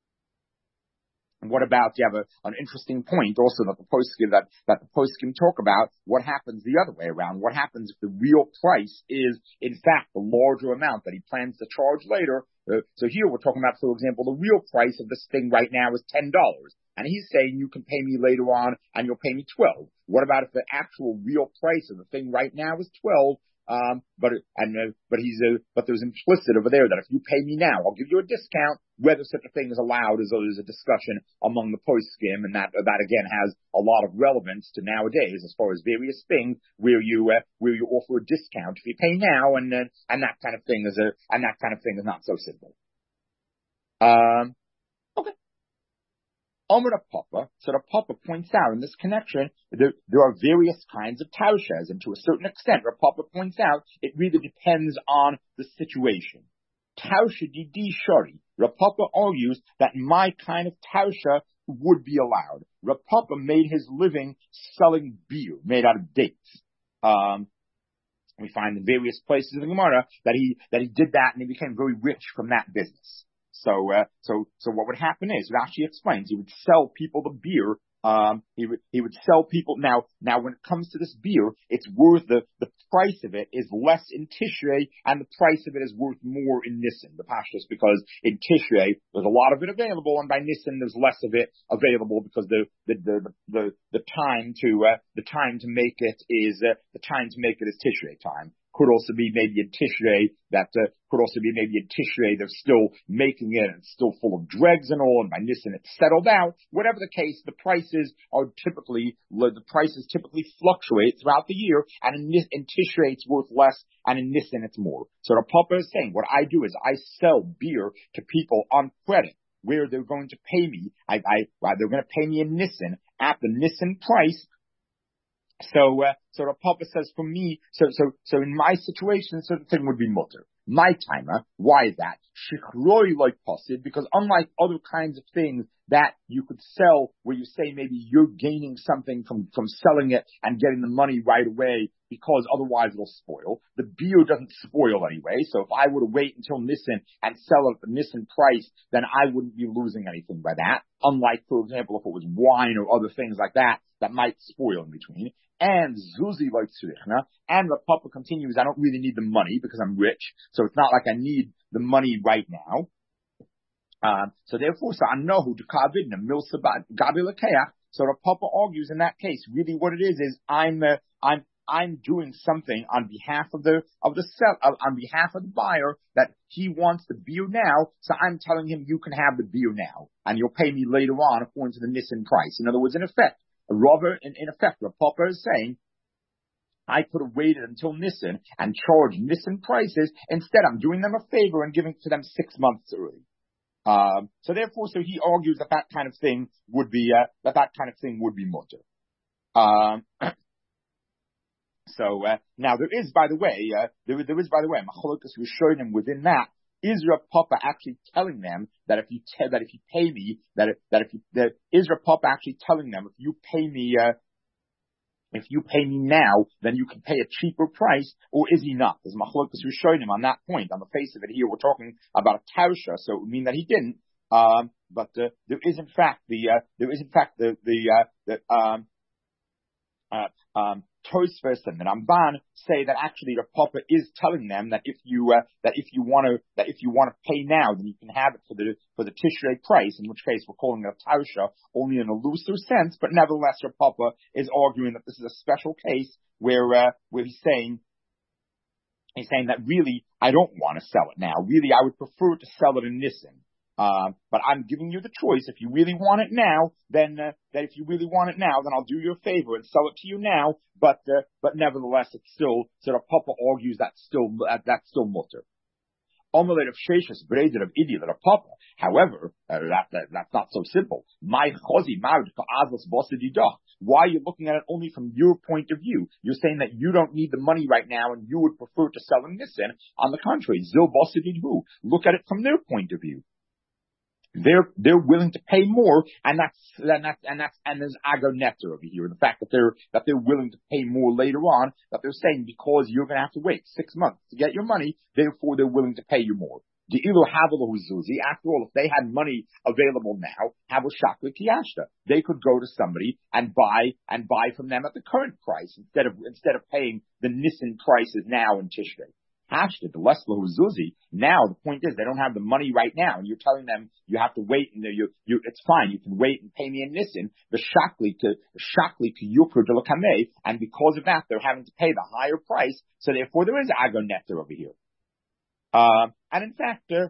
What about, you have a, an interesting point also that the poskim that, that the poskim talk about, what happens the other way around? What happens if the real price is, in fact, the larger amount that he plans to charge later? Uh, so here we're talking about, for example, the real price of this thing right now is ten dollars. And he's saying you can pay me later on and you'll pay me twelve. What about if the actual real price of the thing right now is twelve? Um, but, and, uh, but he's, uh, but there's implicit over there that if you pay me now, I'll give you a discount. Whether such a thing is allowed is, is a discussion among the poskim, and that, that again has a lot of relevance to nowadays as far as various things where you, uh, where you offer a discount if you pay now, and, uh, and that kind of thing is a, and that kind of thing is not so simple. Um, okay. Omer the Papa, so the Papa points out in this connection, there, there are various kinds of taushas, and to a certain extent, the Papa points out, it really depends on the situation. Tausha didi shari. Rapapa argues that my kind of tausha would be allowed. Rapapa made his living selling beer made out of dates. Um, we find in various places in the Gemara that he that he did that and he became very rich from that business. So, uh, so, so what would happen is, Rashi explains, he would sell people the beer. Um, he would, he would sell people. Now, now when it comes to this beer, it's worth, the, the price of it is less in Tishrei, and the price of it is worth more in Nisan, the Pashtus, because in Tishrei, there's a lot of it available, and by Nisan, there's less of it available because the, the, the, the, the time to, uh, the time to make it is, uh, the time to make it is Tishrei time. Could also be maybe in Tishrei, that uh, could also be maybe in Tishrei they're still making it and it's still full of dregs and all, and by Nisan it's settled out. Whatever the case, the prices are typically, the prices typically fluctuate throughout the year, and in, in Tishrei it's worth less, and in Nisan it's more. So the Papa is saying, what I do is I sell beer to people on credit, where they're going to pay me, I, I, well, they're going to pay me in Nisan at the Nisan price. So, uh, so the Papa says for me, so, so, so in my situation, so the thing would be mutter. My timer, why is that? Shichroi like posid, because unlike other kinds of things that you could sell where you say maybe you're gaining something from, from selling it and getting the money right away because otherwise it'll spoil. The beer doesn't spoil anyway, so if I were to wait until Nisan and sell it at the Nisan price, then I wouldn't be losing anything by that. Unlike, for example, if it was wine or other things like that, that might spoil in between. And Zuzi like Tzurichna, and the Papa continues, I don't really need the money because I'm rich, so it's not like I need the money right now. Um, so therefore, so I know who to kavidna milsa gabi lekeach. So the Papa argues in that case, really what it is is I'm uh, I'm I'm doing something on behalf of the of the sell uh, on behalf of the buyer that he wants the beer now. So I'm telling him you can have the beer now, and you'll pay me later on according to the Nisan price. In other words, in effect, a robber in, in effect, the Papa is saying, I could have waited until Nisan and charged Nisan prices. Instead, I'm doing them a favor and giving it to them six months early. Um, so therefore, so he argues that that kind of thing would be, uh, that that kind of thing would be mutter. Um, so, uh, now there is, by the way, uh, there, there is, by the way, Machlokas Rishonim within that. Is Rav Papa actually telling them that if you te- that if you pay me, that if, that if you, that is Rav Papa actually telling them if you pay me, uh, if you pay me now, then you can pay a cheaper price, or is he not? There's Machlokas Rishonim on that point. On the face of it here, we're talking about a tausha, so it would mean that he didn't. Um, but uh, there is in fact the uh, there is in fact the the uh, the um. Uh, um, Tosfos and the Ramban say that actually the Papa is telling them that if you uh, that if you want to that if you want to pay now, then you can have it for the for the Tishrei price. In which case, we're calling it a tausha only in a looser sense. But nevertheless, your Papa is arguing that this is a special case where uh, where he's saying he's saying that really I don't want to sell it now. Really, I would prefer to sell it in Nisan. Uh, but I'm giving you the choice. If you really want it now, then uh, that if you really want it now, then I'll do you a favor and sell it to you now. But uh, but nevertheless, it's still. So the Papa argues that's still uh, that's still mutter. Omelette of Sheshes braided of Idi that a Papa. However, uh, that, that that's not so simple. My chosi married to Azlas Bossedida. Why are you looking at it only from your point of view? You're saying that you don't need the money right now and you would prefer to sell in Nisan. On the contrary, Zil Bossedid who look at it from their point of view. They're they're willing to pay more, and that's and that's and that's and there's agonetter over here. The fact that they're that they're willing to pay more later on, that they're saying because you're going to have to wait six months to get your money, therefore they're willing to pay you more. The ilu havelu zuzi. After all, if they had money available now, havu shakli kiyashta, they could go to somebody and buy and buy from them at the current price instead of instead of paying the Nisan prices now in Tishrei. Hashtag the less Zuzi. Now the point is they don't have the money right now, and you're telling them you have to wait, and you you it's fine, you can wait and pay me in Nisan. The shakli to shakli to yukru de l'kamei, and because of that they're having to pay the higher price. So therefore there is agonetter over here. Uh, and in fact, uh,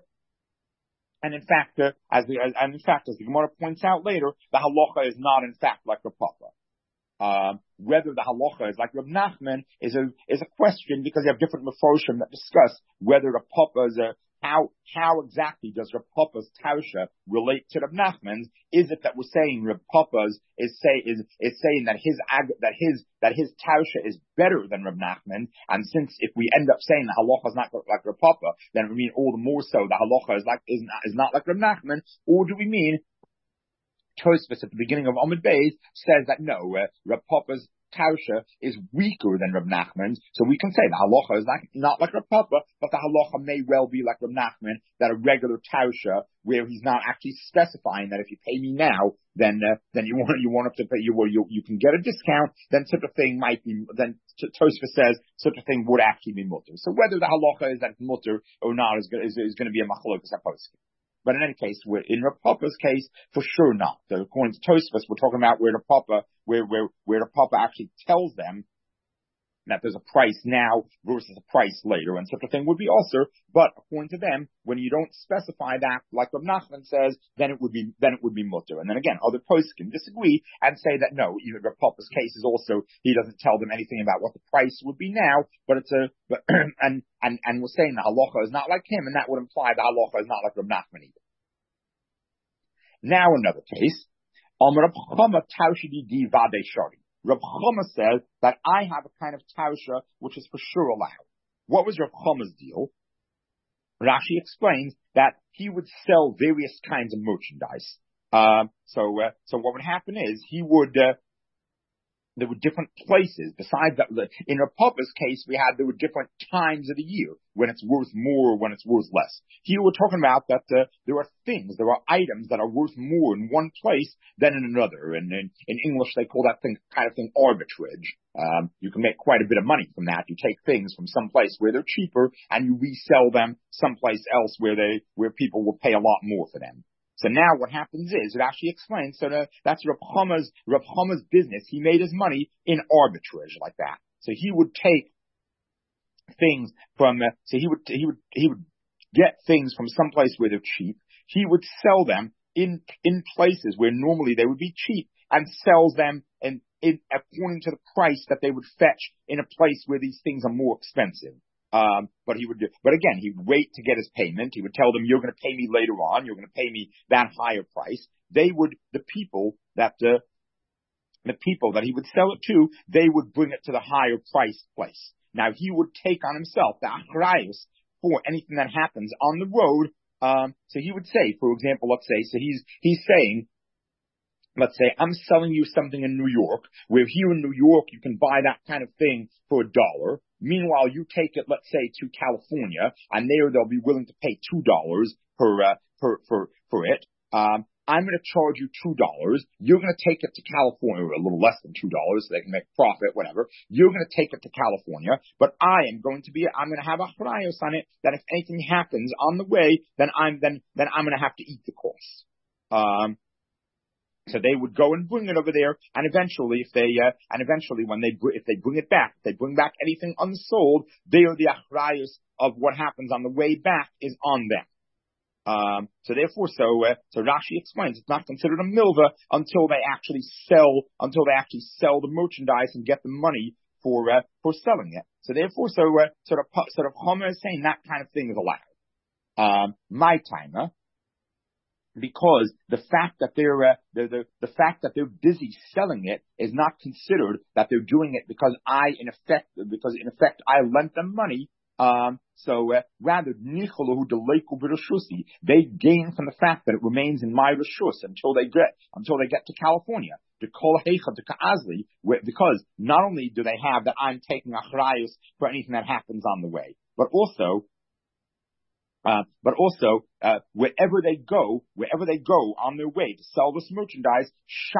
and in fact, uh, as the and in fact as the Gemara points out later, the halacha is not in fact like the papa. Um, whether the halacha is like Reb Nachman is a is a question because you have different meforshim that discuss whether the papa is a how how exactly does Reb Papa's tausha relate to Reb Nachman's? Is it that we're saying Reb Papa's is say is is saying that his that his that his tausha is better than Reb Nachman? And since if we end up saying the halacha is not like Reb Papa, then it would mean all the more so the halacha is like is not, is not like Reb Nachman, or do we mean Tosfos at the beginning of Amud Beis says that no, uh, Reb Papa's tausha is weaker than Reb Nachman's, so we can say the halacha is like, not like Reb Papa, but the halacha may well be like Reb Nachman, that a regular tausha where he's not actually specifying that if you pay me now, then uh, then you want you want to pay you well, you you can get a discount. Then such a thing might be. Then Tosfos says such a thing would actually be mutter. So whether the halacha is that mutter or not is is, is going to be a machlokas haposkim. But in any case, we're, in Reb Papa's case, for sure not. So according to Tosfos, we're talking about where the Papa, where, where, where the Papa actually tells them that there's a price now versus a price later, and such a thing would be also. But according to them, when you don't specify that, like Reb Nachman says, then it would be then it would be mutter. And then again, other posts can disagree and say that no, even Reb Papa's case is also he doesn't tell them anything about what the price would be now, but it's a but and and and we're saying the halacha is not like him, and that would imply the halacha is not like Reb Nachman either. Now another case. Reb Chama Taushidi di Vade Shari. Reb Chama says that I have a kind of tausha which is for sure allowed. What was Reb Chama's deal? Rashi explains that he would sell various kinds of merchandise. Uh, so, uh, so what would happen is he would. Uh, There were different places. Besides that, in Reb Papa's case, we had there were different times of the year when it's worth more or when it's worth less. Here we're talking about that uh, there are things, there are items that are worth more in one place than in another. And in, in English, they call that thing kind of thing arbitrage. Um, you can make quite a bit of money from that. You take things from some place where they're cheaper and you resell them someplace else where they where people will pay a lot more for them. So now what happens is, it actually explains, so the, that's Reb Chama's, Reb Chama's business. He made his money in arbitrage like that. So he would take things from, uh, so he would, he would, he would get things from someplace where they're cheap. He would sell them in, in places where normally they would be cheap and sells them in, in, according to the price that they would fetch in a place where these things are more expensive. Um, but he would do, but again, he would wait to get his payment. He would tell them, you're going to pay me later on. You're going to pay me that higher price. They would, the people that, uh, the people that he would sell it to, they would bring it to the higher price place. Now he would take on himself the achrayus for anything that happens on the road. Um, so he would say, for example, let's say, so he's, he's saying, let's say I'm selling you something in New York, where here in New York you can buy that kind of thing for a dollar. Meanwhile, you take it, let's say, to California, and there they'll be willing to pay two dollars per uh, per for for it. Um, I'm going to charge you two dollars. You're going to take it to California, or a little less than two dollars, so they can make profit, whatever. You're going to take it to California, but I am going to be, I'm going to have a achrayos on it that if anything happens on the way, then I'm, then, then I'm going to have to eat the cost. Um, So they would go and bring it over there, and eventually, if they, uh, and eventually, when they, if they bring it back, if they bring back anything unsold, they are the achrayos of what happens on the way back is on them. Um, so therefore, so, uh, so Rashi explains it's not considered a milva until they actually sell, until they actually sell the merchandise and get the money for, uh, for selling it. So therefore, so, uh, sort of, sort of, Homer is saying that kind of thing is allowed. Um, my timer. Because the fact that they're, uh, the, the, the fact that they're busy selling it is not considered that they're doing it because I, in effect, because in effect I lent them money. Um, so, uh, rather, they gain from the fact that it remains in my reshus until they get, until they get to California. Because not only do they have that I'm taking achrayus for anything that happens on the way, but also, Uh, but also, uh, wherever they go, wherever they go on their way to sell this merchandise,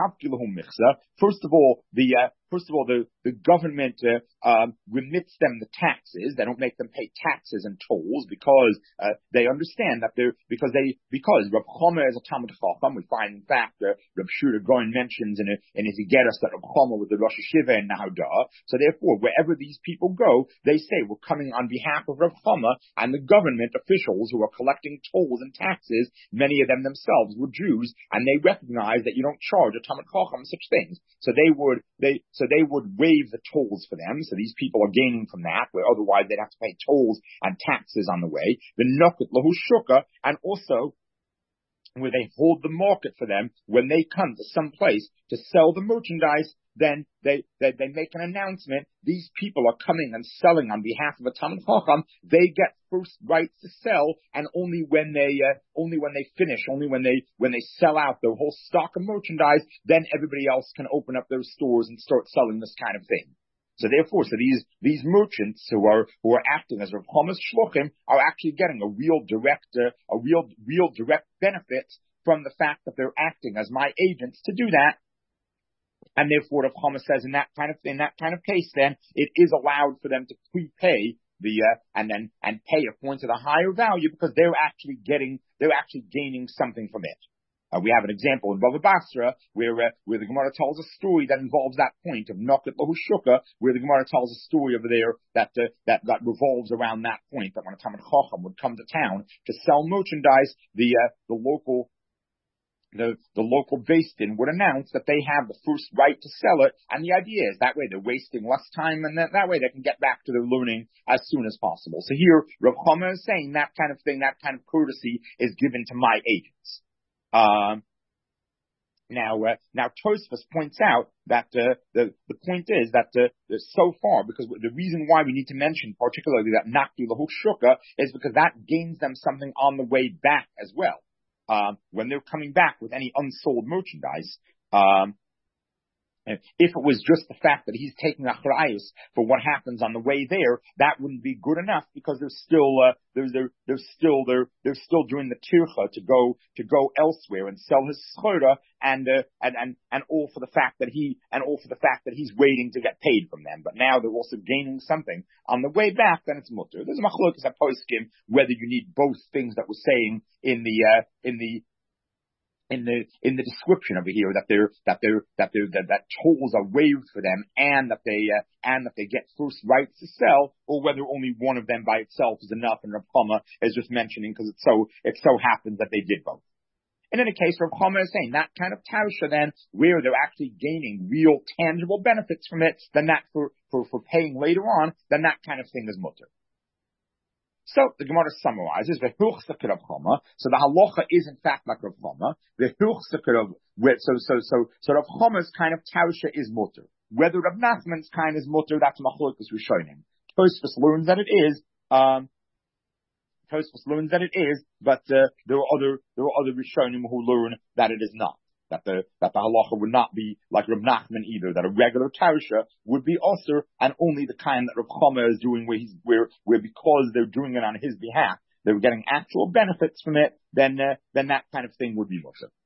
first of all, the, uh, first of all, the, the government, uh, um, remits them the taxes. They don't make them pay taxes and tolls because, uh, they understand that they're, because they, because Rav Chama is a Talmud Chacham. We find, in fact, uh, Rav Shura Goin mentions in, a, in his Igeras that Rav Chama was the Rosh Hashiva in Nahudah. So therefore, wherever these people go, they say, we're coming on behalf of Rav Chama, and the government officials who are collecting tolls and taxes, many of them themselves were Jews, and they recognize that you don't charge a Talmud Chacham such things. So they would, they, so they would waive the tolls for them. So these people are gaining from that, where otherwise they'd have to pay tolls and taxes on the way. The Nokut Lahu Shuka, and also where they hold the market for them when they come to some place to sell the merchandise. Then they, they, they make an announcement. These people are coming and selling on behalf of a Talmud Chacham. They get first rights to sell, and only when they, uh, only when they finish, only when they, when they sell out their whole stock of merchandise, then everybody else can open up their stores and start selling this kind of thing. So therefore, so these, these merchants who are, who are acting as Rav Chama's shluchim are actually getting a real direct, uh, a real, real direct benefit from the fact that they're acting as my agents to do that. And therefore, Rav Chama says in that kind of, in that kind of case, then it is allowed for them to prepay the, uh, and then, and pay according to the higher value because they're actually getting, they're actually gaining something from it. Uh, we have an example in Bava Basra where, uh, where the Gemara tells a story that involves that point of Nokut Lahu Shuka, where the Gemara tells a story over there that, uh, that, that revolves around that point, that when a Talmud Chacham would come to town to sell merchandise, the, uh, the local, The, the local Beis Din would announce that they have the first right to sell it, and the idea is that way they're wasting less time, and that, that way they can get back to their learning as soon as possible. So here, Rav Chama is saying that kind of thing, that kind of courtesy is given to my agents. Um, now, uh, now Tosfos points out that uh, the the point is that uh, so far, because the reason why we need to mention particularly that Nakdi Lahu Shuka is because that gains them something on the way back as well. Um, when they're coming back with any unsold merchandise, um, if it was just the fact that he's taking achrayus for what happens on the way there, that wouldn't be good enough because they're still, uh, they're, they're, they're still, they're, they're still doing the tircha to go, to go elsewhere and sell his schora and, uh, and, and, and all for the fact that he, and all for the fact that he's waiting to get paid from them. But now they're also gaining something on the way back, then it's mutter. There's a machlokas at poskim whether you need both things that we're saying in the, uh, in the, in the, in the description over here that they're, that they're, that they're, that, that tolls are waived for them and that they, uh, and that they get first rights to sell, or whether only one of them by itself is enough, and Rav Chama is just mentioning because it so, it so happens that they did both. In any case, Rav Chama is saying that kind of tausha then, where they're actually gaining real tangible benefits from it, then that for, for, for paying later on, then that kind of thing is mutter. So the Gemara summarizes the Hilchsek Rav Chama. So the halacha is in fact like Rav Chama. The Hilchsek Rav, so so so so Rav Chama's kind of tausha is mutter. Whether Rav Nachman's kind is mutter, that's machlokas rishonim. Tosfos learns that it is. Um, Tosfos learns that it is, but uh, there are other there are other rishonim who learn that it is not. That the, that the halacha would not be like Rav Nachman either, that a regular tausha would be usher, and only the kind that Rav Chama is doing where he's, where, where because they're doing it on his behalf, they're getting actual benefits from it, then, uh, then that kind of thing would be usher.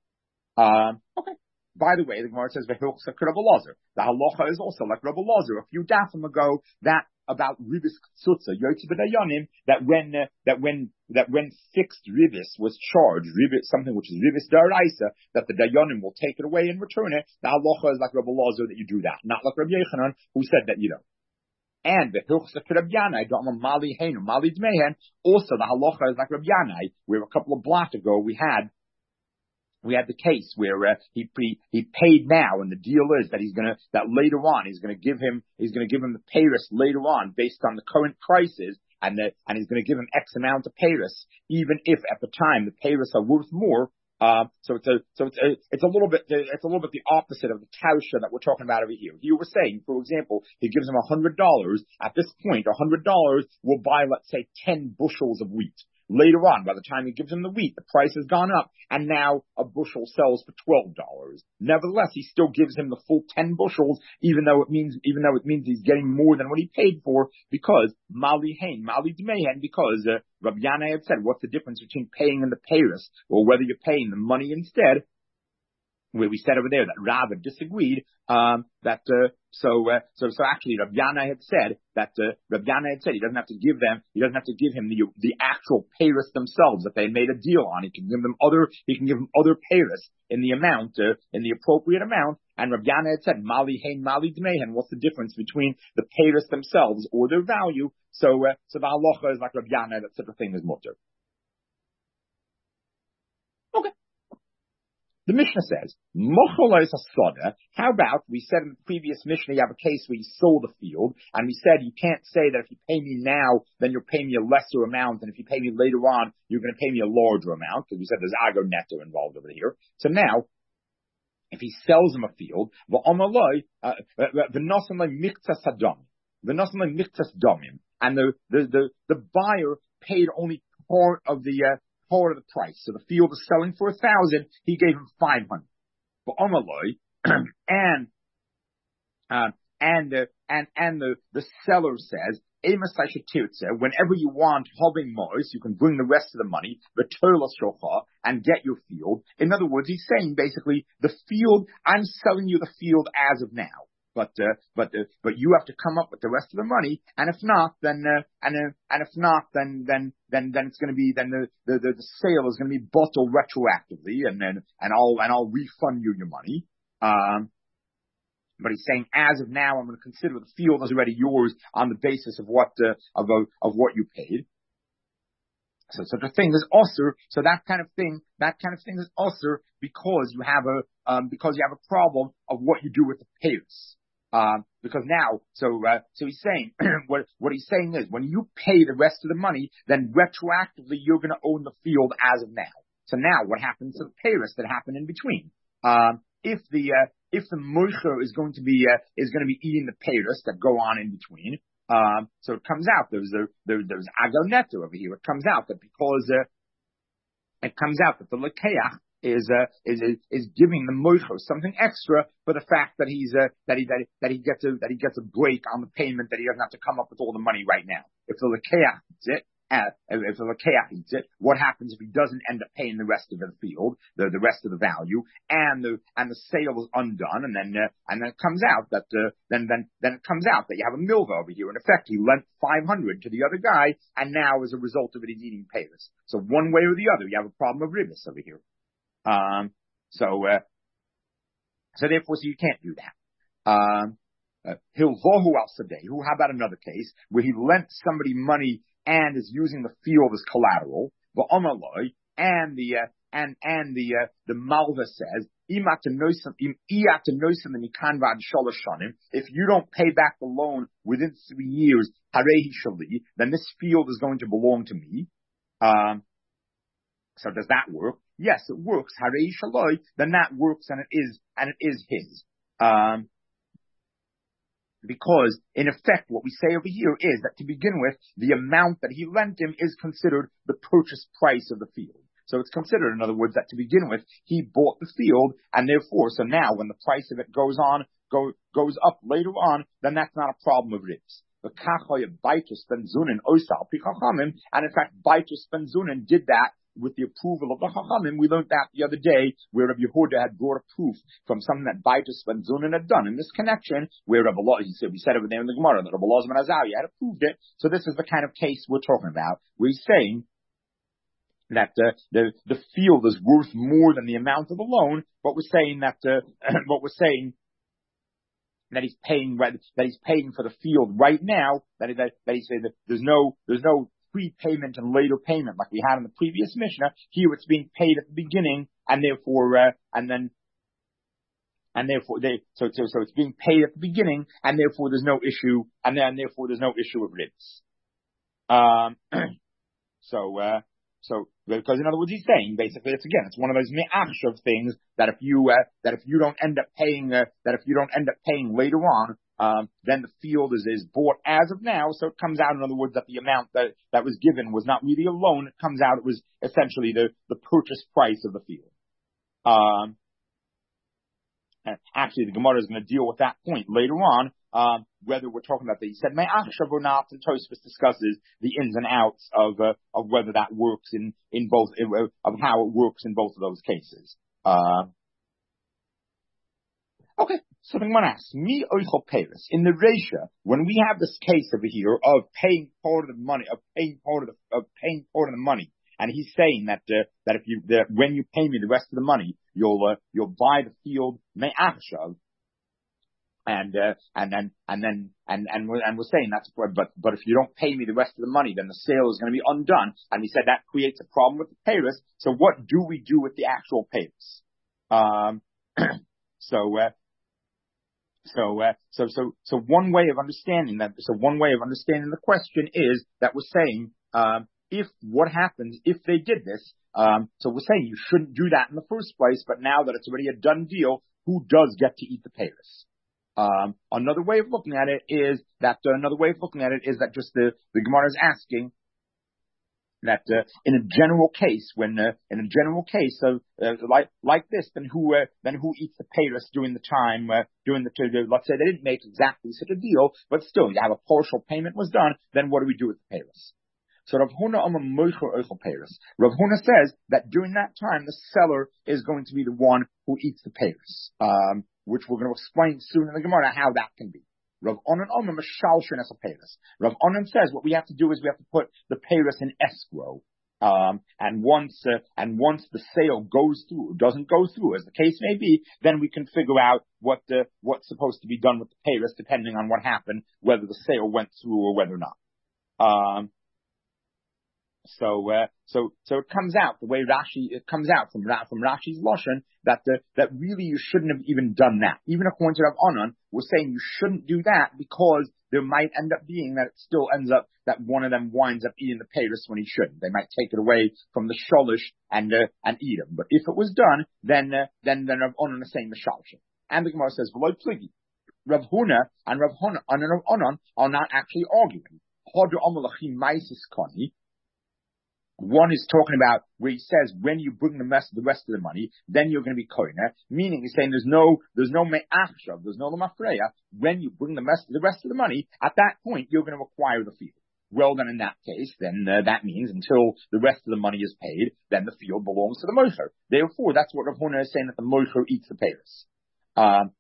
Um, okay. By the way, the Gemara says v'hilchsa Rabbi Lazar. The halacha is also like Rabbi Lazar. A few dafim ago, that about ribis ktsutza yotzi b'dayanim, that when uh, that when that when fixed ribis was charged, ribis something which is ribis daraisa, that the dayanim will take it away and return it. The halacha is like Rabbi Lazar that you do that, not like Rabbi Yechanan who said that you don't. And the hilchsa Rabbi Yanai, mali heinu mali dmehen. Also, the halacha is like Rabbi Yanai, where a couple of blocks ago we had. We had the case where uh, he pre, he paid now, and the deal is that he's gonna that later on he's gonna give him he's gonna give him the payris later on based on the current prices, and the, and he's gonna give him X amount of payris, even if at the time the payris are worth more. Uh, so it's a so it's a, it's a little bit it's a little bit the opposite of the tausha that we're talking about over here. You were saying, for example, he gives him a hundred dollars. At this point, a hundred dollars will buy, let's say, ten bushels of wheat. Later on, by the time he gives him the wheat, the price has gone up, and now a bushel sells for twelve dollars. Nevertheless, he still gives him the full ten bushels, even though it means, even though it means he's getting more than what he paid for, because mali hein, mali dmehen, because uh, Rabbi Yanai had said, what's the difference between paying and the payris, or whether you're paying the money instead? Where we said over there that Rava disagreed, um, that, uh, so, uh, so, so actually Rabbi Yanai had said that, uh, Rabbi Yanai had said he doesn't have to give them, he doesn't have to give him the, the actual payris themselves that they made a deal on. He can give them other, he can give them other payris in the amount, uh, in the appropriate amount. And Rabbi Yanai had said, Mali hein, Mali dmehen, what's the difference between the payris themselves or their value? So, uh, so the halacha is like Rabbi Yanai that such a thing is mutter. Okay. The Mishnah says, how about, we said in the previous Mishnah, you have a case where you sold a field, and we said you can't say that if you pay me now, then you'll pay me a lesser amount, and if you pay me later on, you're going to pay me a larger amount, because we said there's ago neto involved over here. So now, if he sells him a field, and the, the, the, the buyer paid only part of the, uh, part of the price. So the field is selling for a thousand, he gave him five hundred. But Omaloi, and, uh, and, uh, and, and the, the seller says, whenever you want hobbing mois, you can bring the rest of the money, and get your field. In other words, he's saying basically, the field, I'm selling you the field as of now. But, uh, but, uh, but you have to come up with the rest of the money, and if not, then, uh, and, uh, and if not, then, then, then, then it's gonna be, then the, the, the, the sale is gonna be bottled retroactively, and then, and I'll, and I'll refund you your money. Um, but he's saying, as of now, I'm gonna consider the field as already yours on the basis of what, uh, of, of what you paid. So such a thing is usher, so that kind of thing, that kind of thing is usher because you have a, um, because you have a problem of what you do with the payers. Um, because now, so, uh, so he's saying, what, what he's saying is, when you pay the rest of the money, then retroactively you're gonna own the field as of now. So now, what happens to the payers that happen in between? Um, if the, uh, if the moicher is going to be, uh, is gonna be eating the payers that go on in between, um, so it comes out, there's a, there, there's ago neto over here, it comes out that because, uh, it comes out that the lekeach is, uh, is, is giving the moicher something extra for the fact that he's, uh, that he, that he, that he gets a, that he gets a break on the payment, that he doesn't have to come up with all the money right now. If the lekeach eats it, uh, if the lekeach eats it, what happens if he doesn't end up paying the rest of the field, the, the rest of the value, and the, and the sale is undone, and then, uh, and then it comes out that, uh, then, then, then it comes out that you have a milva over here. In effect, he lent five hundred to the other guy, and now as a result of it, he's eating payers. So one way or the other, you have a problem of ribis over here. Um, so, uh, so therefore, so you can't do that. Um, uh, Hilvohu al Sadehu, how about another case where he lent somebody money and is using the field as collateral, but Omaloi, and the, uh, and, and the, uh, the Malva says, if you don't pay back the loan within three years, then this field is going to belong to me. Um, So does that work? Yes, it works. Harei shaloi, then that works, and it is, and it is his. Um, because in effect, what we say over here is that to begin with, the amount that he lent him is considered the purchase price of the field. So it's considered, in other words, that to begin with, he bought the field, and therefore, so now when the price of it goes on, go, goes up later on, then that's not a problem of ribs. And in fact, Baitus Ben Zunin did that with the approval of the Chachamim. We learned that the other day, where Rabbi Yehuda had brought a proof from something that Baitus Ben Zunin had done in this connection, where Rabbi Lo, he said, we said over there in the Gemara, that Rabbi Lozman Azariah had approved it. So this is the kind of case we're talking about. We're saying that uh, the the field is worth more than the amount of the loan, but we're saying that uh, what we're saying that he's paying that he's paying for the field right now. That that, that he's saying that there's no there's no prepayment and later payment like we had in the previous Mishnah. Here it's being paid at the beginning, and therefore uh, and then and therefore they so so so it's being paid at the beginning, and therefore there's no issue, and then therefore there's no issue of ribs. Um. so. Uh, So, because in other words, he's saying basically, it's again, it's one of those me'achshav things that if you uh, that if you don't end up paying uh, that if you don't end up paying later on, um, then the field is is bought as of now. So it comes out, in other words, that the amount that that was given was not really a loan. It comes out it was essentially the the purchase price of the field. Um, and actually, the Gemara is going to deal with that point later on. Um, whether we're talking about that he said me'achshav or not, and Tosfos discusses the ins and outs of uh, of whether that works in in both of how it works in both of those cases. Uh, okay, so the Gemara asks me oichel peiros in the Reisha, when we have this case over here of paying part of the money of paying part of the of paying part of the money, and he's saying that uh, that if you that when you pay me the rest of the money, you'll uh, you'll buy the field me'achshav. And, uh, and then, and then, and, and we're, and we're saying that's, but, but if you don't pay me the rest of the money, then the sale is going to be undone. And he said that creates a problem with the peiros. So what do we do with the actual peiros? Um, so, uh, so, uh, so, so, so one way of understanding that, so one way of understanding the question is that we're saying, um, if what happens, if they did this, um, so we're saying you shouldn't do that in the first place, but now that it's already a done deal, who does get to eat the peiros? Um, another way of looking at it is that uh, another way of looking at it is that just the the Gemara is asking that uh, in a general case, when uh, in a general case of uh, like like this, then who uh, then who eats the peiros during the time uh, during the uh, let's say they didn't make exactly such a deal, but still you have a partial payment was done. Then what do we do with the peiros? So Rav Huna Amar Moicher Oichel Peiros. Rav Huna says that during that time the seller is going to be the one who eats the peiros, um, which we're going to explain soon in the Gemara how that can be. Rav Onan Amar Mishalshin as a peiros. Rav Onan says what we have to do is we have to put the peiros in escrow, um, and once uh, and once the sale goes through, doesn't go through, as the case may be, then we can figure out what the what's supposed to be done with the peiros, depending on what happened, whether the sale went through or whether not. Um, So, uh, so, so it comes out the way Rashi, it comes out from, from Rashi's Lashon that the, that really you shouldn't have even done that. Even according to Rav Onan, we're saying you shouldn't do that because there might end up being that it still ends up that one of them winds up eating the peiros when he shouldn't. They might take it away from the sholish and, uh, and eat them. But if it was done, then, uh, then, then Rav Onan is saying the shalshin. And the Gemara says, V'lo pligi. Rav Huna and Rav Onan and Rav Onan are not actually arguing. Hodu amalachi maisis koni. One is talking about where he says when you bring the rest, the rest of the money, then you're going to be koiner. Meaning he's saying there's no there's no me'achshav, there's no lemafreya. When you bring the rest the rest of the money, at that point you're going to acquire the field. Well, then in that case, then uh, that means until the rest of the money is paid, then the field belongs to the mocher. Therefore, that's what Rav Huna is saying, that the mocher eats the peiros. Um,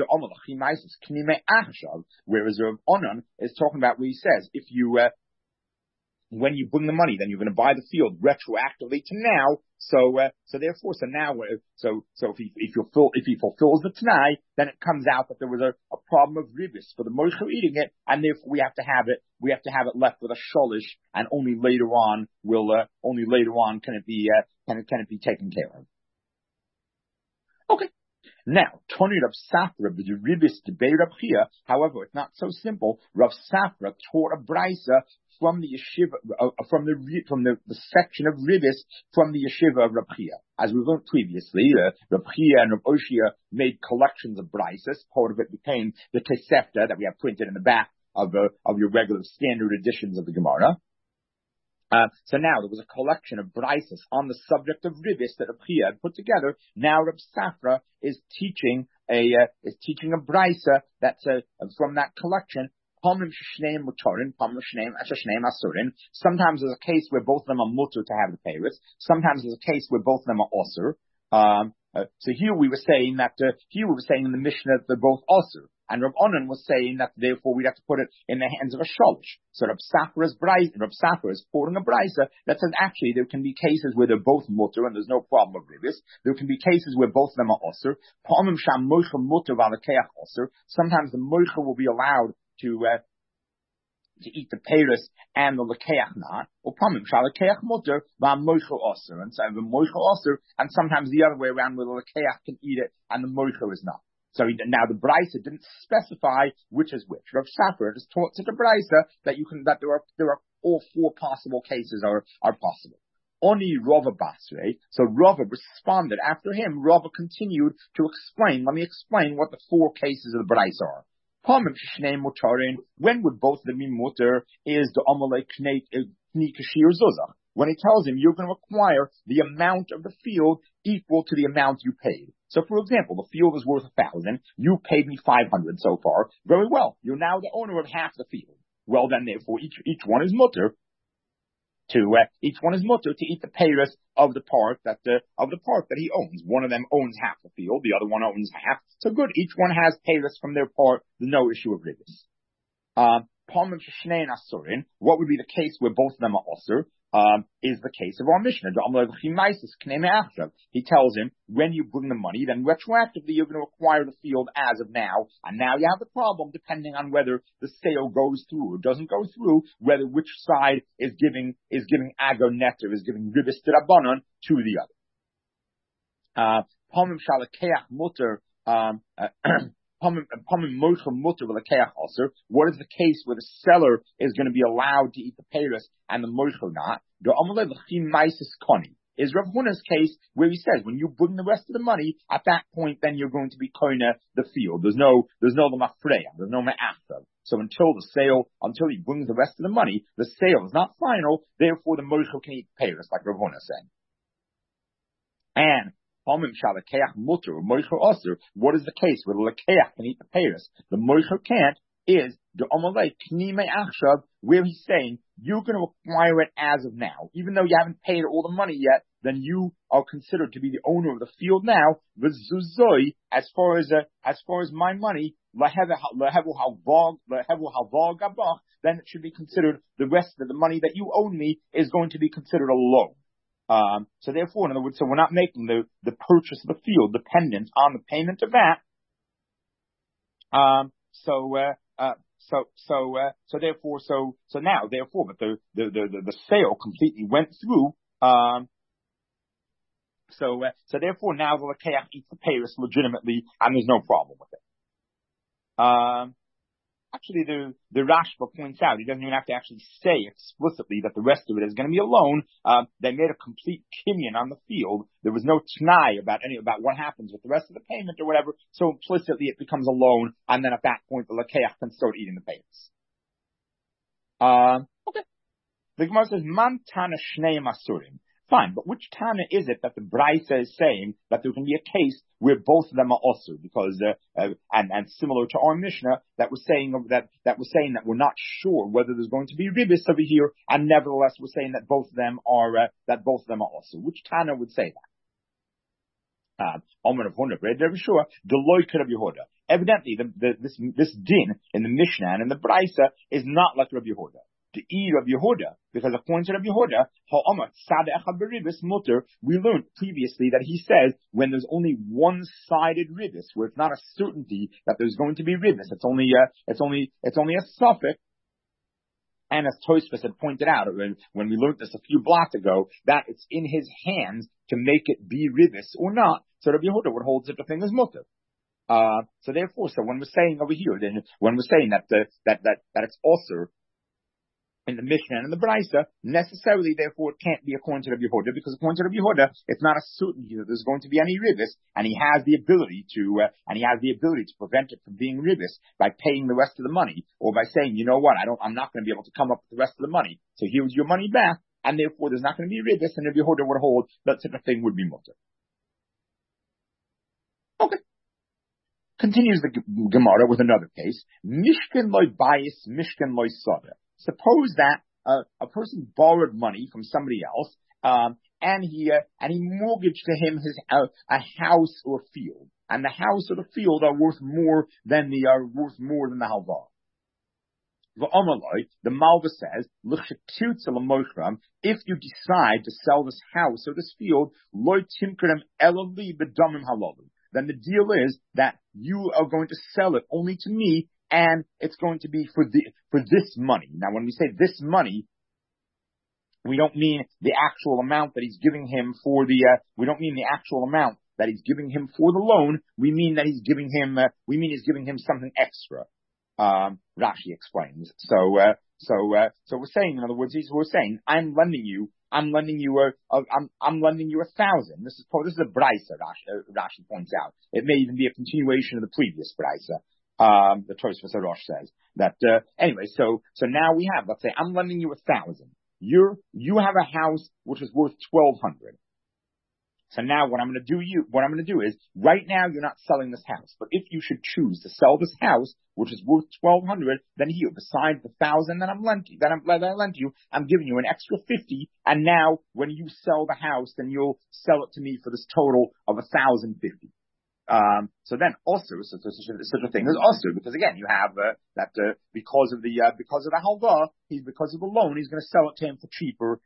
whereas Rav Onan is talking about where he says if you uh, when you bring the money, then you're going to buy the field retroactively to now. So, uh, so therefore, so now, uh, so, so if he, if you fill, if he fulfills the Tanai, then it comes out that there was a, a problem of ribis for the Moshe eating it, and therefore we have to have it, we have to have it left with a sholish, and only later on will, uh, only later on can it be, uh, can it, can it be taken care of. Okay. Now, Tony Rav Safra, the Ribis debate Rav Chia. However, it's not so simple. Rav Safra taught a brisa from the yeshiva, uh, from the from the, the section of Ribis from the yeshiva of Rav Chia. As we learned previously, uh, Rav Chia and Rav Oshia made collections of brisas. Part of it became the Tosefta that we have printed in the back of uh, of your regular standard editions of the Gemara. Uh, so now there was a collection of brisas on the subject of ribis that Rav Chia had put together. Now Rav Safra is teaching a uh, is teaching a brisa that's uh, from that collection Sometimes there's a case where both of them are mutter to have the payers. Sometimes there's a case where both of them are osir. Um, uh, so here we were saying that, uh, here we were saying in the Mishnah that they're both osir. And Rav Onan was saying that therefore we'd have to put it in the hands of a sholish. So Rav Safra is Rav Safra is quoting a brisa that says actually there can be cases where they're both mutter and there's no problem with ribis. There can be cases where both of them are osir. Sometimes the moicha will be allowed to uh, to eat the peiros and the lekeach not, or pamim shalakeach mutter va'moicha osir, and so the moicha osir, and sometimes the other way around where the lekeach can eat it and the moicha is not. So he, now the brisa didn't specify which is which. Rav Safra just taught to the brisa that you can that there are there are all four possible cases are are possible. Oni Rava Basre. So Rava responded after him. Rava continued to explain. Let me explain what the four cases of the brisa are. When would both of them be mutter? Is the amalek kni kashir zuzach? When he tells him you're going to acquire the amount of the field equal to the amount you paid. So, for example, the field is worth a thousand. You paid me five hundred so far. Very well. You're now the owner of half the field. Well, then, therefore, each each one is mutter. To uh, each one is mutter to eat the peiros of the part that uh, of the part that he owns. One of them owns half the field, the other one owns half. So good, each one has peiros from their part. No issue of ribis. Um, what would be the case where both of them are osir? Um, is the case of our Mishnah. He tells him, when you bring the money, then retroactively you're going to acquire the field as of now, and now you have the problem depending on whether the sale goes through or doesn't go through, whether which side is giving is giving agar netter, is giving ribis d'Rabbanan to the other. Pomim shalakeach mutter. What is the case where the seller is going to be allowed to eat the peiros and the moicha not? Is Rav Huna's case where he says when you bring the rest of the money, at that point then you're going to be koina the field. There's no there's no mafreya, there's no ma'afta. So until the sale, until he brings the rest of the money, the sale is not final. Therefore, the moicha can eat peiros, like Rav Huna said. And what is the case where the lekeach can eat the peiros? The moicha can't. Is the omalei knimei achshav, where he's saying you're going to acquire it as of now, even though you haven't paid all the money yet. Then you are considered to be the owner of the field now. V'zuzoi, as far as uh, as far as my money, then it should be considered the rest of the money that you owe me is going to be considered a loan. Um, so therefore, in other words, so we're not making the, the purchase of the field dependent on the payment of that. Um, so, uh, uh, so, so, uh, so therefore, so, so now, therefore, but the, the, the, the sale completely went through. Um, so, uh, so therefore now the lekeach eats the peiros legitimately and there's no problem with it. Um, Actually, the, the Rashba points out, he doesn't even have to actually say explicitly that the rest of it is going to be a loan. Uh, they made a complete kinyan on the field. There was no t'nai about any, about what happens with the rest of the payment or whatever. So implicitly it becomes a loan. And then at that point, the lekeach can start eating the payments. Uh, okay. The Gemara says, Man tana shnei masurim. Fine, but which Tana is it that the Brisa is saying that there can be a case where both of them are osir? Because uh, uh, and and similar to our Mishnah that was saying that that was saying that we're not sure whether there's going to be ribis over here, and nevertheless we're saying that both of them are uh, that both of them are osir. Which Tana would say that? Omer of Huna, very sure. Deloy could have Yehuda. Evidently, the, the, this this din in the Mishnah and in the Brisa is not like Rabbi Yehuda. To eat Rabbi Yehuda, because according to Rabbi Yehuda, we learned previously that he says when there's only one-sided ribis, where it's not a certainty that there's going to be ribis, it's only a, it's only it's only a suffix. And as Tosfos had pointed out when, when we learned this a few blocks ago, that it's in his hands to make it be ribis or not. So Rabbi Yehuda would hold such a thing as mutter. Uh, so therefore, so when we're saying over here, then when we're saying that the, that that that it's also in the Mishnah and in the Brisa, necessarily, therefore, it can't be according to Rabbi Yehuda, because according to Rabbi Yehuda, it's not a certainty that there's going to be any ribis, and he has the ability to, uh, and he has the ability to prevent it from being ribis by paying the rest of the money, or by saying, you know what, I don't, I'm not going to be able to come up with the rest of the money, so here's your money back, and therefore there's not going to be ribis, and Rabbi Yehuda would hold that such a thing would be mutter. Okay. Continues the Gemara with another case. Mishkan loy bias, Mishkan loy soda. Suppose that uh, a person borrowed money from somebody else, um, and he uh, and he mortgaged to him his uh, a house or field, and the house or the field are worth more than the are worth more than the halva. The Malva says, if you decide to sell this house or this field, then the deal is that you are going to sell it only to me, and it's going to be for the for this money. Now, when we say this money, we don't mean the actual amount that he's giving him for the. Uh, we don't mean the actual amount that he's giving him for the loan. We mean that he's giving him. Uh, we mean he's giving him something extra. Um, Rashi explains. So, uh, so, uh, so we're saying, in other words, he's, we're saying, I'm lending you. I'm lending you a, a I'm, I'm lending you a thousand. This is, this is a brisa, Rashi, uh, Rashi points out. It may even be a continuation of the previous brisa. Um, the Tosfos Harosh says that, uh, anyway, so, so now we have, let's say, I'm lending you a thousand. You're, you have a house which is worth twelve hundred. So now what I'm going to do you, what I'm going to do is, right now you're not selling this house, but if you should choose to sell this house, which is worth twelve hundred, then here, besides the thousand that I'm lent you, that I'm, that I lent you, I'm giving you an extra fifty, and now when you sell the house, then you'll sell it to me for this total of a thousand fifty. Um, so then also, such, such, such a thing is also, because again, you have, uh, that, uh, because of the, uh, because of the halva, he's, because of the loan, he's going to sell it to him for cheaper,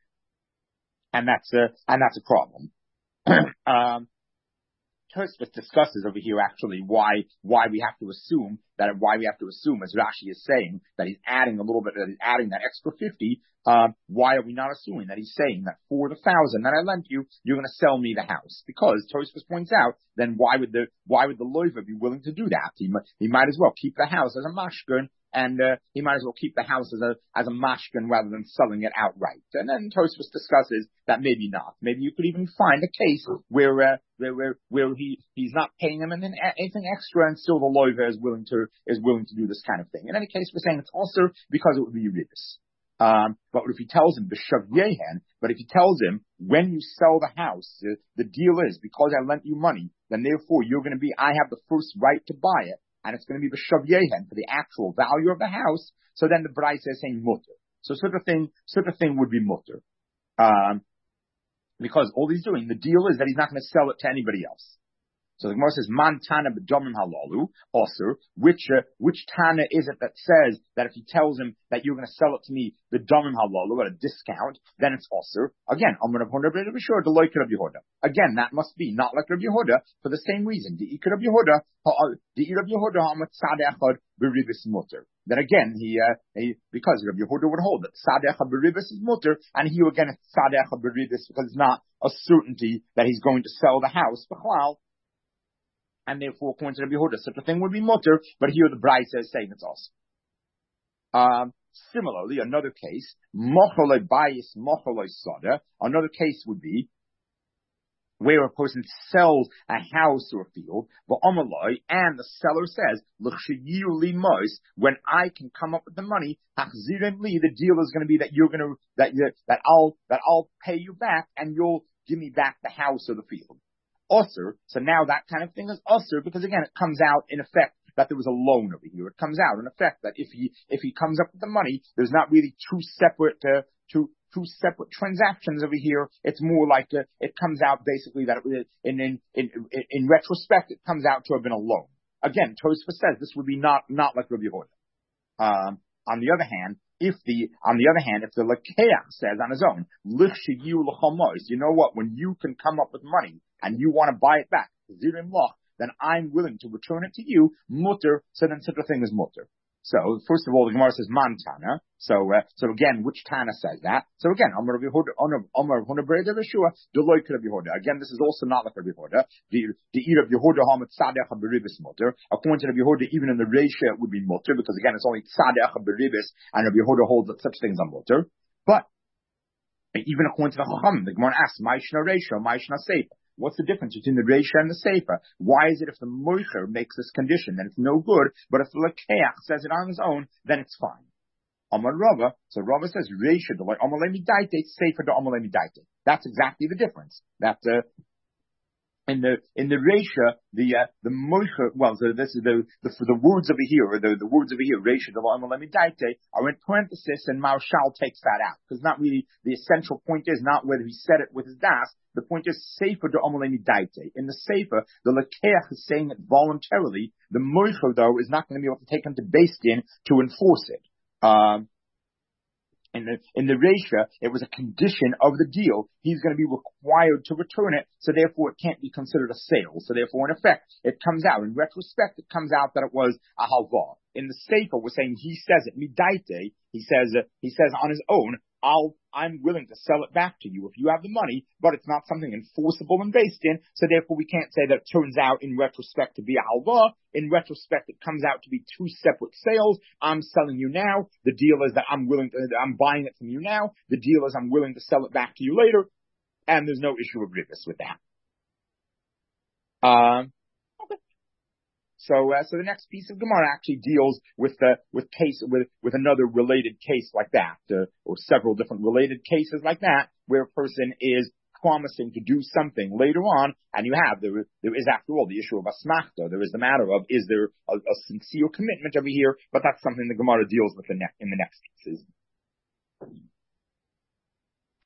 and that's, uh, and that's a problem. um, Tosfos discusses over here actually why why we have to assume that why we have to assume, as Rashi is saying, that he's adding a little bit, that he's adding that extra fifty. Um, why are we not assuming that he's saying that for the thousand that I lent you, you're going to sell me the house? Because Tosfos points out, then why would the why would the loiva be willing to do that? He he might as well keep the house as a mashkin, and uh, he might as well keep the house as a as a mashkin rather than selling it outright. And then Tosfos discusses that maybe not. Maybe you could even find a case where uh, where where where he he's not paying him anything, anything extra, and still the loiva is willing to is willing to do this kind of thing. In any case, we're saying it's also because it would be Yuridis. Um, but if he tells him b'shav yehen, but if he tells him when you sell the house, the, the deal is because I lent you money, then therefore you're going to be, I have the first right to buy it, and it's going to be b'shav yehen for the actual value of the house. So then the bride is saying mutter. So such a thing, such a thing would be mutter, um, because all he's doing, the deal is that he's not going to sell it to anybody else. So the Gemara says, Man Tana b'domim halalu, also, which, uh, which Tana is it that says that if he tells him that you're going to sell it to me, b'domim halalu, at a discount, then it's also, again, I'm going to be sure, the loik Rabbi Yehuda. Again, that must be not like Rabbi Yehuda, for the same reason. The ik Rabbi Yehuda, the Rabbi Yehuda ha'amat tzad echad b'ribis mutter. Then again, he, uh, he, because Rabbi Yehuda would hold that tzad echad b'ribis is mutter, and here again it's tzad echad b'ribis, because it's not a certainty that he's going to sell the house, b'chlal. And therefore, according to Rabbi Yehuda, such a thing would be mutter, but here the brisa is saying it's also. Um, similarly, another case, mochaloi bayis, mochaloi soda, another case would be where a person sells a house or a field, and the seller says, when I can come up with the money, the deal is going to be that you're going to, that, that I'll, that I'll pay you back, and you'll give me back the house or the field. Usr, so now that kind of thing is usr, because again, it comes out in effect that there was a loan over here. It comes out in effect that if he, if he comes up with the money, there's not really two separate, uh, two, two separate transactions over here. It's more like, uh, it comes out basically that it, in, in, in, in retrospect, it comes out to have been a loan. Again, Tosfos says this would be not, not like Rabbi Yehuda. Um, on the other hand, if the, on the other hand, if the Lekeach says on his own, you know what, when you can come up with money and you want to buy it back, then I'm willing to return it to you, mutter, so then such a thing is mutter. So, first of all, the Gemara says man Tana. So, uh, so again, which Tana says that? So again, Amar Rabbi Yehuda, Amar Huna Breda Reshua, Deloy Rabbi Yehuda. Again, this is also not like Rabbi Yehuda. The, the eat of Yehuda Hamet Tzadech HaBeribis mutter. According to Rabbi Yehuda, even in the Reisha, it would be mutter, because again, it's only Tzadech HaBeribis, and Rabbi Yehuda holds that such things are mutter. But, even according to the Chacham, the Gemara asks, Ma'ishna Reisha, Ma'ishna Seifa. What's the difference between the Reisha and the Seifa? Why is it if the Moicher makes this condition, then it's no good, but if the Lekeach says it on his own, then it's fine? Amar Rava, so Rava says, Reisha, the Amalei Midaite, Seifa, the Amalei Midaite. That's exactly the difference. That, uh, In the in the Reisha, the uh, the moicha, well, so this is the the for the words over here, or the the words over here, Reisha the Lamidaite, are in parenthesis, and Marshal takes that out because not really the essential point is not whether he said it with his das. The point is sefer de Omalamidaite. In the sefer, the lekeach is saying it voluntarily. The moicha though is not going to be able to take him to Beis Din to enforce it. Um, In the, in the Reisha, it was a condition of the deal. He's going to be required to return it, so therefore it can't be considered a sale. So therefore, in effect, it comes out. In retrospect, it comes out that it was a halva. In the Sefer, we're saying he says it, midaite, he says, uh, he says on his own, I'll, I'm willing to sell it back to you if you have the money, but it's not something enforceable and based in, so therefore we can't say that it turns out in retrospect to be a halva. In retrospect, it comes out to be two separate sales. I'm selling you now. The deal is that I'm willing to, I'm buying it from you now. The deal is I'm willing to sell it back to you later, and there's no issue of ribis with that. Um, okay. So, uh, so the next piece of Gemara actually deals with the, with case, with, with another related case like that, uh, or several different related cases like that, where a person is promising to do something later on, and you have, there, there is after all the issue of asmachta. There is the matter of, is there a, a sincere commitment over here? But that's something the Gemara deals with in the, in the next pieces.